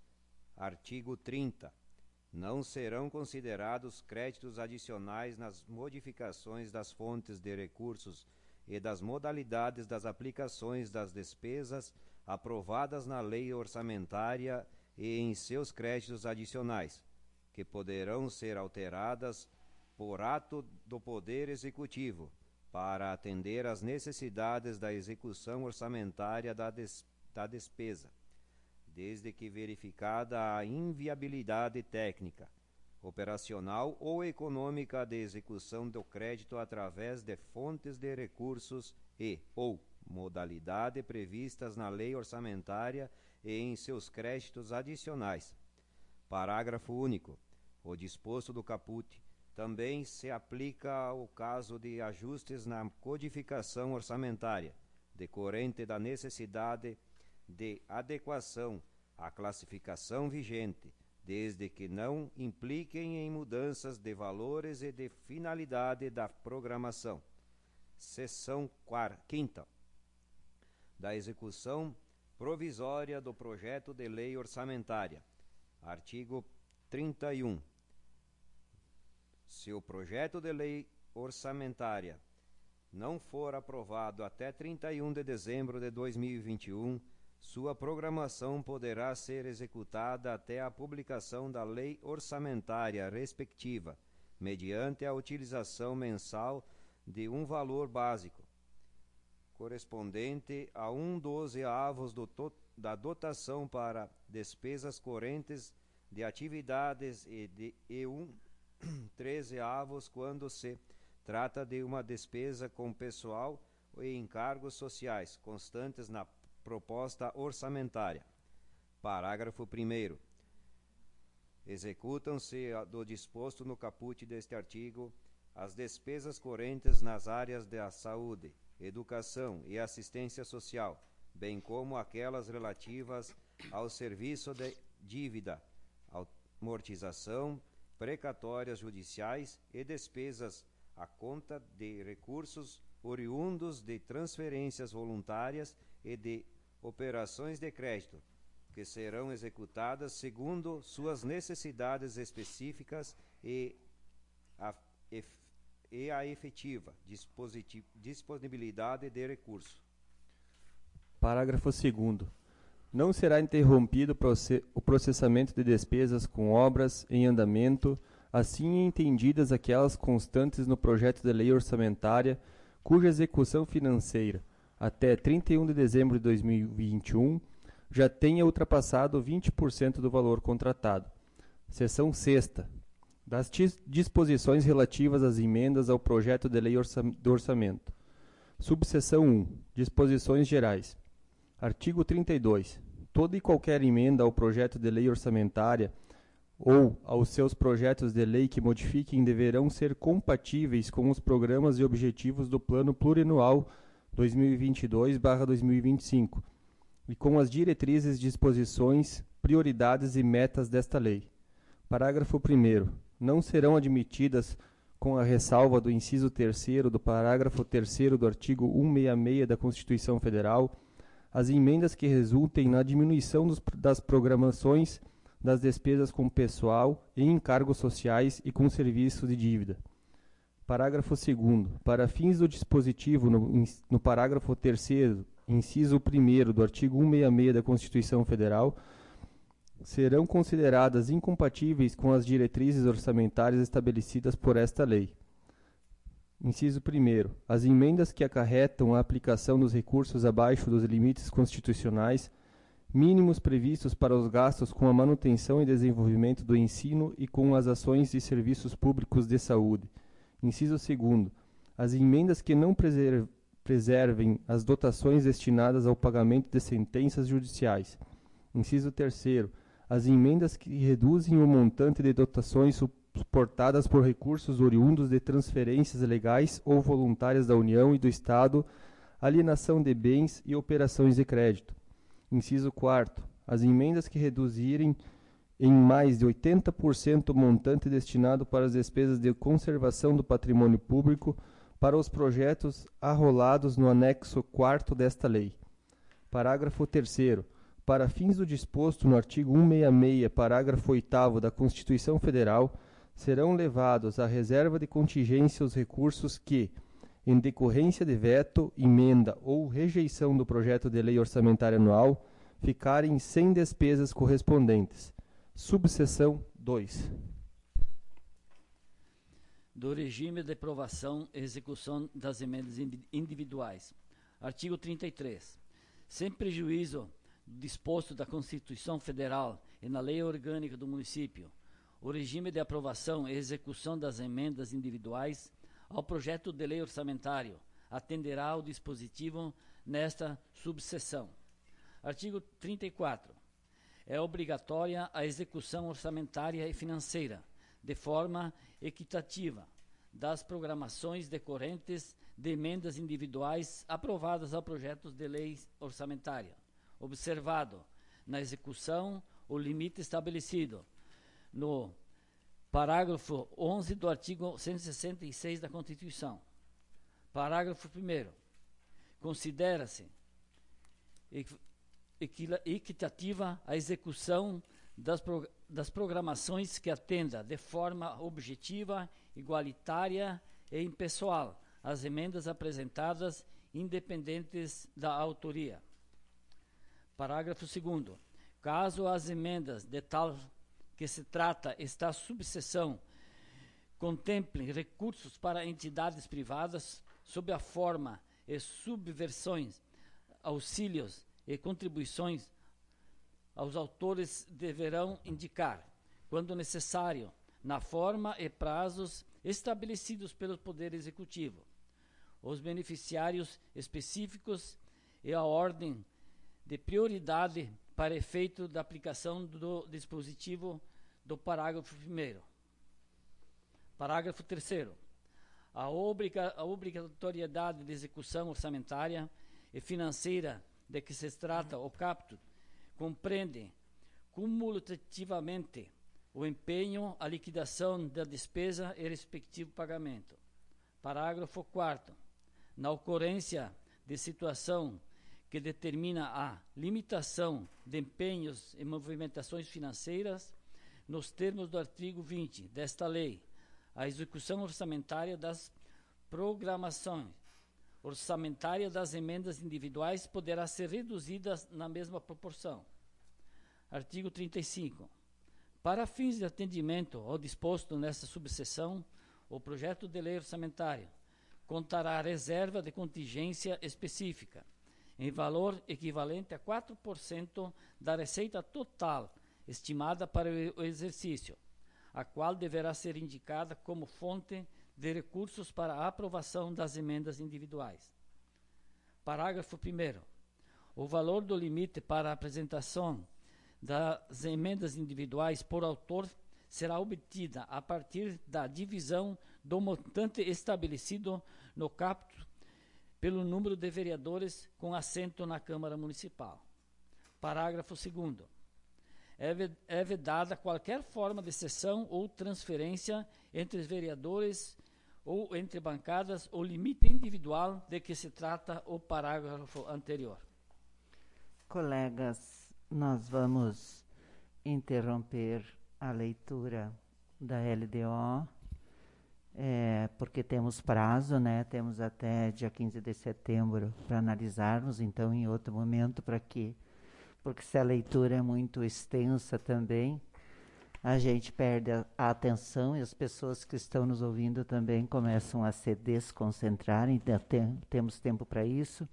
Artigo trinta. Não serão considerados créditos adicionais nas modificações das fontes de recursos e das modalidades das aplicações das despesas aprovadas na lei orçamentária e em seus créditos adicionais, que poderão ser alteradas por ato do Poder Executivo para atender às necessidades da execução orçamentária da, des- da despesa, desde que verificada a inviabilidade técnica, operacional ou econômica de execução do crédito através de fontes de recursos e ou modalidade previstas na lei orçamentária e em seus créditos adicionais. Parágrafo único. O disposto do caput também se aplica ao caso de ajustes na codificação orçamentária, decorrente da necessidade de adequação à classificação vigente, desde que não impliquem em mudanças de valores e de finalidade da programação. Seção quinta. Da execução provisória do projeto de lei orçamentária. Artigo trinta e um. Se o projeto de lei orçamentária não for aprovado até trinta e um de dezembro de dois mil e vinte e um, sua programação poderá ser executada até a publicação da lei orçamentária respectiva, mediante a utilização mensal de um valor básico, correspondente a um dozeavos do to- da dotação para despesas correntes de atividades e, de, e um trezeavos quando se trata de uma despesa com pessoal e encargos sociais constantes na proposta orçamentária. Parágrafo primeiro. Executam-se do disposto no caput deste artigo as despesas correntes nas áreas da saúde, educação e assistência social, bem como aquelas relativas ao serviço de dívida, amortização, precatórias judiciais e despesas à conta de recursos oriundos de transferências voluntárias e de operações de crédito, que serão executadas segundo suas necessidades específicas e a, ef, e a efetiva disponibilidade de recurso. Parágrafo segundo. não será interrompido o processamento de despesas com obras em andamento, assim entendidas aquelas constantes no projeto de lei orçamentária, cuja execução financeira, até trinta e um de dezembro de dois mil e vinte e um, já tenha ultrapassado vinte por cento do valor contratado. Seção sexta. Das disposições relativas às emendas ao projeto de lei do orçamento. Subseção um. Disposições gerais. Artigo trinta e dois. Toda e qualquer emenda ao projeto de lei orçamentária ou aos seus projetos de lei que modifiquem deverão ser compatíveis com os programas e objetivos do Plano Plurianual dois mil e vinte e dois barra dois mil e vinte e cinco e com as diretrizes, disposições, prioridades e metas desta lei. Parágrafo primeiro. Não serão admitidas, com a ressalva do inciso terceiro do parágrafo terceiro do artigo cento e sessenta e seis da Constituição Federal, as emendas que resultem na diminuição dos, das programações das despesas com pessoal e encargos sociais e com serviços de dívida. Parágrafo segundo. Para fins do dispositivo no, no parágrafo terceiro, inciso primeiro do artigo cento e sessenta e seis da Constituição Federal, serão consideradas incompatíveis com as diretrizes orçamentárias estabelecidas por esta lei. Inciso primeiro. As emendas que acarretam a aplicação dos recursos abaixo dos limites constitucionais mínimos previstos para os gastos com a manutenção e desenvolvimento do ensino e com as ações e serviços públicos de saúde. Inciso segundo. As emendas que não preser- preservem as dotações destinadas ao pagamento de sentenças judiciais. Inciso terceiro. As emendas que reduzem o montante de dotações suportadas por recursos oriundos de transferências legais ou voluntárias da União e do Estado, alienação de bens e operações de crédito. Inciso quarto. As emendas que reduzirem em mais de oitenta por cento o montante destinado para as despesas de conservação do patrimônio público para os projetos arrolados no anexo quarto desta lei. Parágrafo terceiro. Para fins do disposto no artigo cento e sessenta e seis, parágrafo oitavo da Constituição Federal, serão levados à reserva de contingência os recursos que, em decorrência de veto, emenda ou rejeição do projeto de lei orçamentária anual, ficarem sem despesas correspondentes. Subseção dois. Do regime de aprovação e execução das emendas individuais. Artigo trinta e três. Sem prejuízo disposto da Constituição Federal e na Lei Orgânica do Município, o regime de aprovação e execução das emendas individuais ao projeto de lei orçamentário atenderá ao dispositivo nesta subseção. Artigo trinta e quatro. É obrigatória a execução orçamentária e financeira, de forma equitativa, das programações decorrentes de emendas individuais aprovadas ao projeto de lei orçamentária, observado na execução o limite estabelecido no parágrafo onze do artigo cento e sessenta e seis da Constituição. Parágrafo primeiro. Considera-se equitativa a execução das, pro, das programações que atenda de forma objetiva, igualitária e impessoal as emendas apresentadas independentes da autoria. Parágrafo segundo. Caso as emendas de tal que se trata esta subseção contemplem recursos para entidades privadas sob a forma e subversões, auxílios e contribuições, aos autores deverão indicar, quando necessário, na forma e prazos estabelecidos pelo Poder Executivo, os beneficiários específicos e a ordem de prioridade para efeito da aplicação do dispositivo do parágrafo primeiro. Parágrafo terceiro. A, obriga, a obrigatoriedade de execução orçamentária e financeira de que se trata o caput compreende cumulativamente o empenho, a liquidação da despesa e respectivo pagamento. Parágrafo quarto. Na ocorrência de situação que determina a limitação de empenhos e movimentações financeiras, nos termos do artigo vinte desta lei, a execução orçamentária das programações orçamentária das emendas individuais poderá ser reduzida na mesma proporção. Artigo trinta e cinco. Para fins de atendimento ao disposto nesta subseção, o projeto de lei orçamentária contará reserva de contingência específica, em valor equivalente a quatro por cento da receita total estimada para o exercício, a qual deverá ser indicada como fonte de recursos para a aprovação das emendas individuais. Parágrafo primeiro. O valor do limite para a apresentação das emendas individuais por autor será obtida a partir da divisão do montante estabelecido no caput pelo número de vereadores com assento na Câmara Municipal. Parágrafo segundo. É vedada qualquer forma de cessão ou transferência entre os vereadores ou entre bancadas ou limite individual de que se trata o parágrafo anterior. Colegas, nós vamos interromper a leitura da L D O, é, porque temos prazo, né? Temos até dia quinze de setembro para analisarmos, então em outro momento para que, porque se a leitura é muito extensa também, a gente perde a, a atenção e as pessoas que estão nos ouvindo também começam a se desconcentrar, então tem, temos tempo para isso.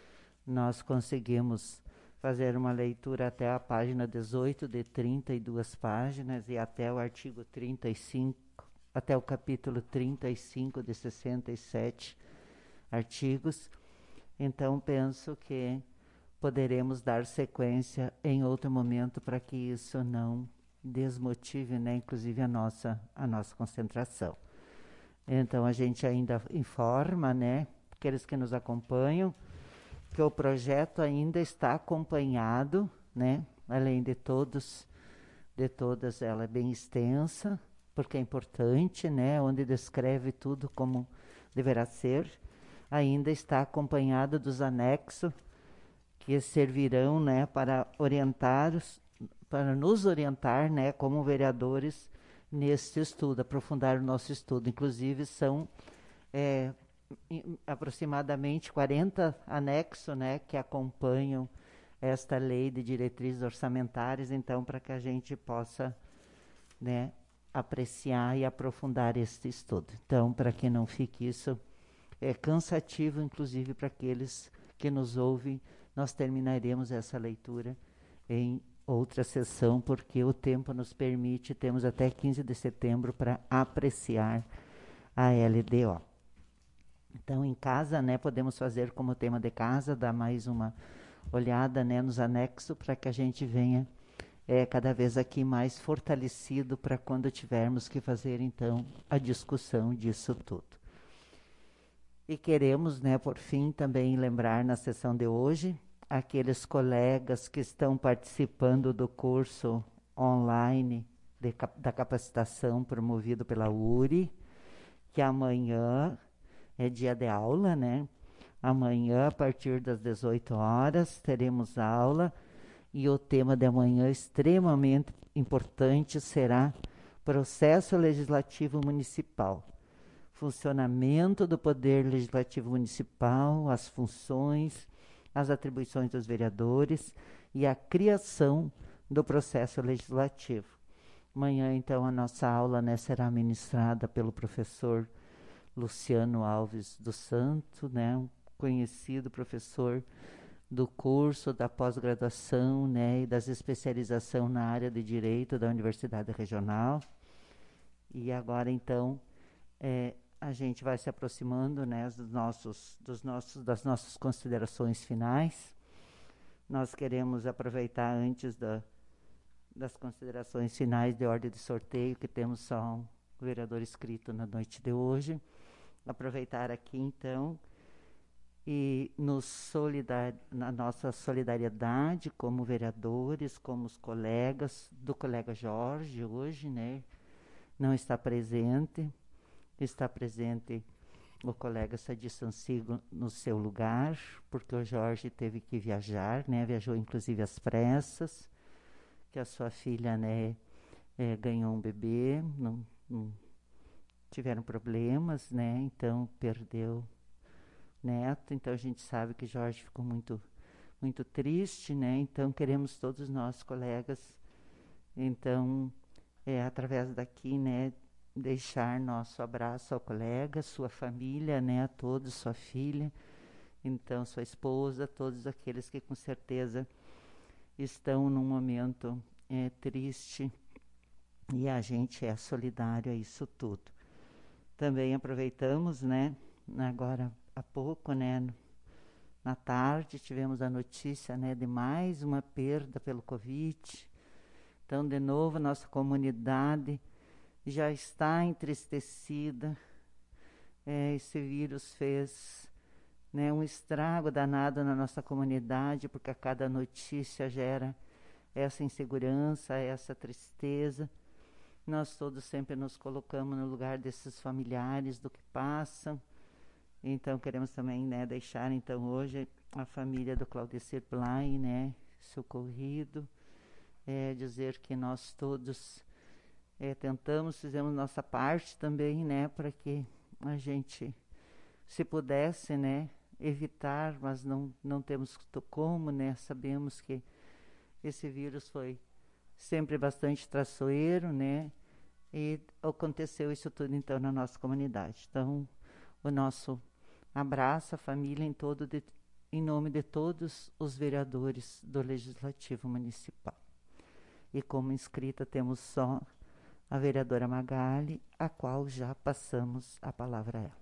Nós conseguimos fazer uma leitura até a página dezoito, de trinta e duas páginas, e até o artigo trinta e cinco, até o capítulo trinta e cinco, de sessenta e sete artigos. Então, penso que poderemos dar sequência em outro momento para que isso não desmotive, né, inclusive a nossa, a nossa concentração. Então, a gente ainda informa, né, aqueles que nos acompanham, que o projeto ainda está acompanhado, né, além de todos, de todas, ela é bem extensa, porque é importante, né, onde descreve tudo como deverá ser, ainda está acompanhado dos anexos que servirão, né, para orientar, para nos orientar, né, como vereadores neste estudo, aprofundar o nosso estudo. Inclusive são é, aproximadamente quarenta anexos, né, que acompanham esta lei de diretrizes orçamentárias, então, para que a gente possa, né, apreciar e aprofundar este estudo. Então, para que não fique isso é cansativo, inclusive para aqueles que nos ouvem, nós terminaremos essa leitura em outra sessão, porque o tempo nos permite, temos até quinze de setembro para apreciar a L D O. Então, em casa, né, podemos fazer como tema de casa, dar mais uma olhada, né, nos anexos, para que a gente venha é, cada vez aqui mais fortalecido para quando tivermos que fazer, então, a discussão disso tudo. E queremos, né, por fim, também lembrar na sessão de hoje, aqueles colegas que estão participando do curso online de, da capacitação promovido pela U R I, que amanhã é dia de aula, né? Amanhã, a partir das dezoito horas, teremos aula, e o tema de amanhã, extremamente importante, será Processo Legislativo Municipal. Funcionamento do Poder Legislativo Municipal, as funções, as atribuições dos vereadores e a criação do processo legislativo. Amanhã, então, a nossa aula, né, será ministrada pelo professor Luciano Alves dos Santos, né, um conhecido professor do curso da pós-graduação, né, e das especialização na área de Direito da Universidade Regional. E agora, então, é, a gente vai se aproximando, né, dos nossos, dos nossos, das nossas considerações finais. Nós queremos aproveitar, antes da, das considerações finais de ordem de sorteio, que temos só um vereador inscrito na noite de hoje, aproveitar aqui, então, e nos solidar, na nossa solidariedade como vereadores, como os colegas, do colega Jorge hoje, né, não está presente, está presente o colega Sadi Sansigo no seu lugar, porque o Jorge teve que viajar, né, viajou inclusive às pressas, que a sua filha, né, é, ganhou um bebê, não, não tiveram problemas, né, então perdeu neto. Então a gente sabe que Jorge ficou muito, muito triste, né? Então queremos todos nós, colegas, então, é, através daqui, né, deixar nosso abraço ao colega, sua família, né, a todos, sua filha, então sua esposa, todos aqueles que com certeza estão num momento é, triste, e a gente é solidário a isso tudo. Também aproveitamos, né, agora há pouco, né, na tarde, tivemos a notícia, né, de mais uma perda pelo Covid. Então, de novo, nossa comunidade já está entristecida. É, esse vírus fez, né, um estrago danado na nossa comunidade, porque a cada notícia gera essa insegurança, essa tristeza. Nós todos sempre nos colocamos no lugar desses familiares, do que passam. Então, queremos também, né, deixar, então, hoje a família do Claudecir Blay, né, socorrido, é, dizer que nós todos é, tentamos, fizemos nossa parte também, né, para que a gente, se pudesse, né, evitar, mas não, não temos como, né, sabemos que esse vírus foi sempre bastante traiçoeiro, né, e aconteceu isso tudo, então, na nossa comunidade. Então, o nosso abraço à família em, todo de, em nome de todos os vereadores do Legislativo Municipal. E como inscrita temos só a vereadora Magali, a qual já passamos a palavra a ela.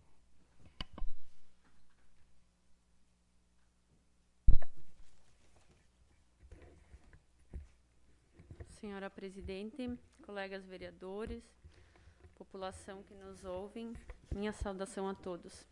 Senhora Presidente, colegas vereadores, população que nos ouvem, minha saudação a todos.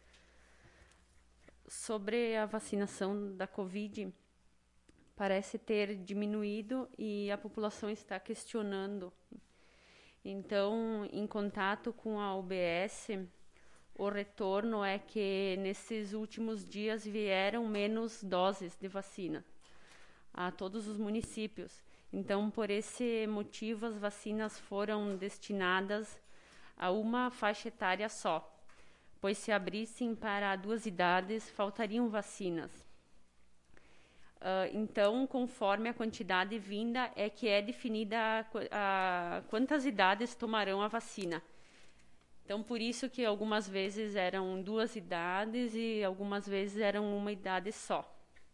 Sobre a vacinação da Covid, parece ter diminuído e a população está questionando. Então, em contato com a U B S, o retorno é que nesses últimos dias vieram menos doses de vacina a todos os municípios. Então, por esse motivo, as vacinas foram destinadas a uma faixa etária só, pois se abrissem para duas idades, faltariam vacinas. Uh, então, conforme a quantidade vinda, é que é definida a, a, quantas idades tomarão a vacina. Então, por isso que algumas vezes eram duas idades e algumas vezes eram uma idade só.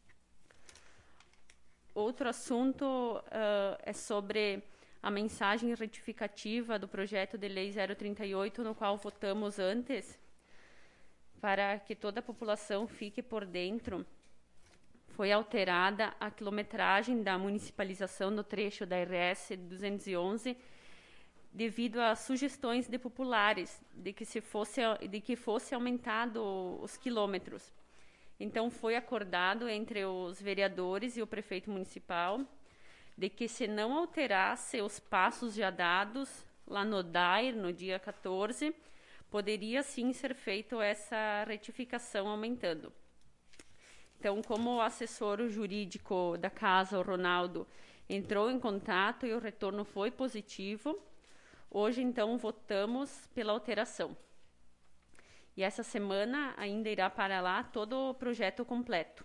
Outro assunto uh, é sobre a mensagem retificativa do projeto de lei zero trinta e oito, no qual votamos antes, para que toda a população fique por dentro. Foi alterada a quilometragem da municipalização do trecho da R S duzentos e onze, devido a sugestões de populares de que, se fosse, de que fosse aumentado os quilômetros. Então, foi acordado entre os vereadores e o prefeito municipal de que, se não alterasse os passos já dados lá no D A I R, no dia quatorze, poderia sim ser feita essa retificação aumentando. Então, como o assessor jurídico da casa, o Ronaldo, entrou em contato e o retorno foi positivo, hoje, então, votamos pela alteração. E essa semana ainda irá para lá todo o projeto completo.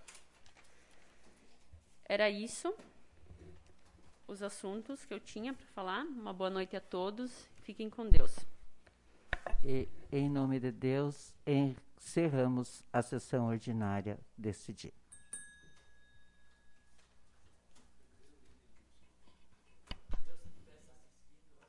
Era isso, os assuntos que eu tinha para falar. Uma boa noite a todos. Fiquem com Deus. E, em nome de Deus, encerramos a sessão ordinária deste dia.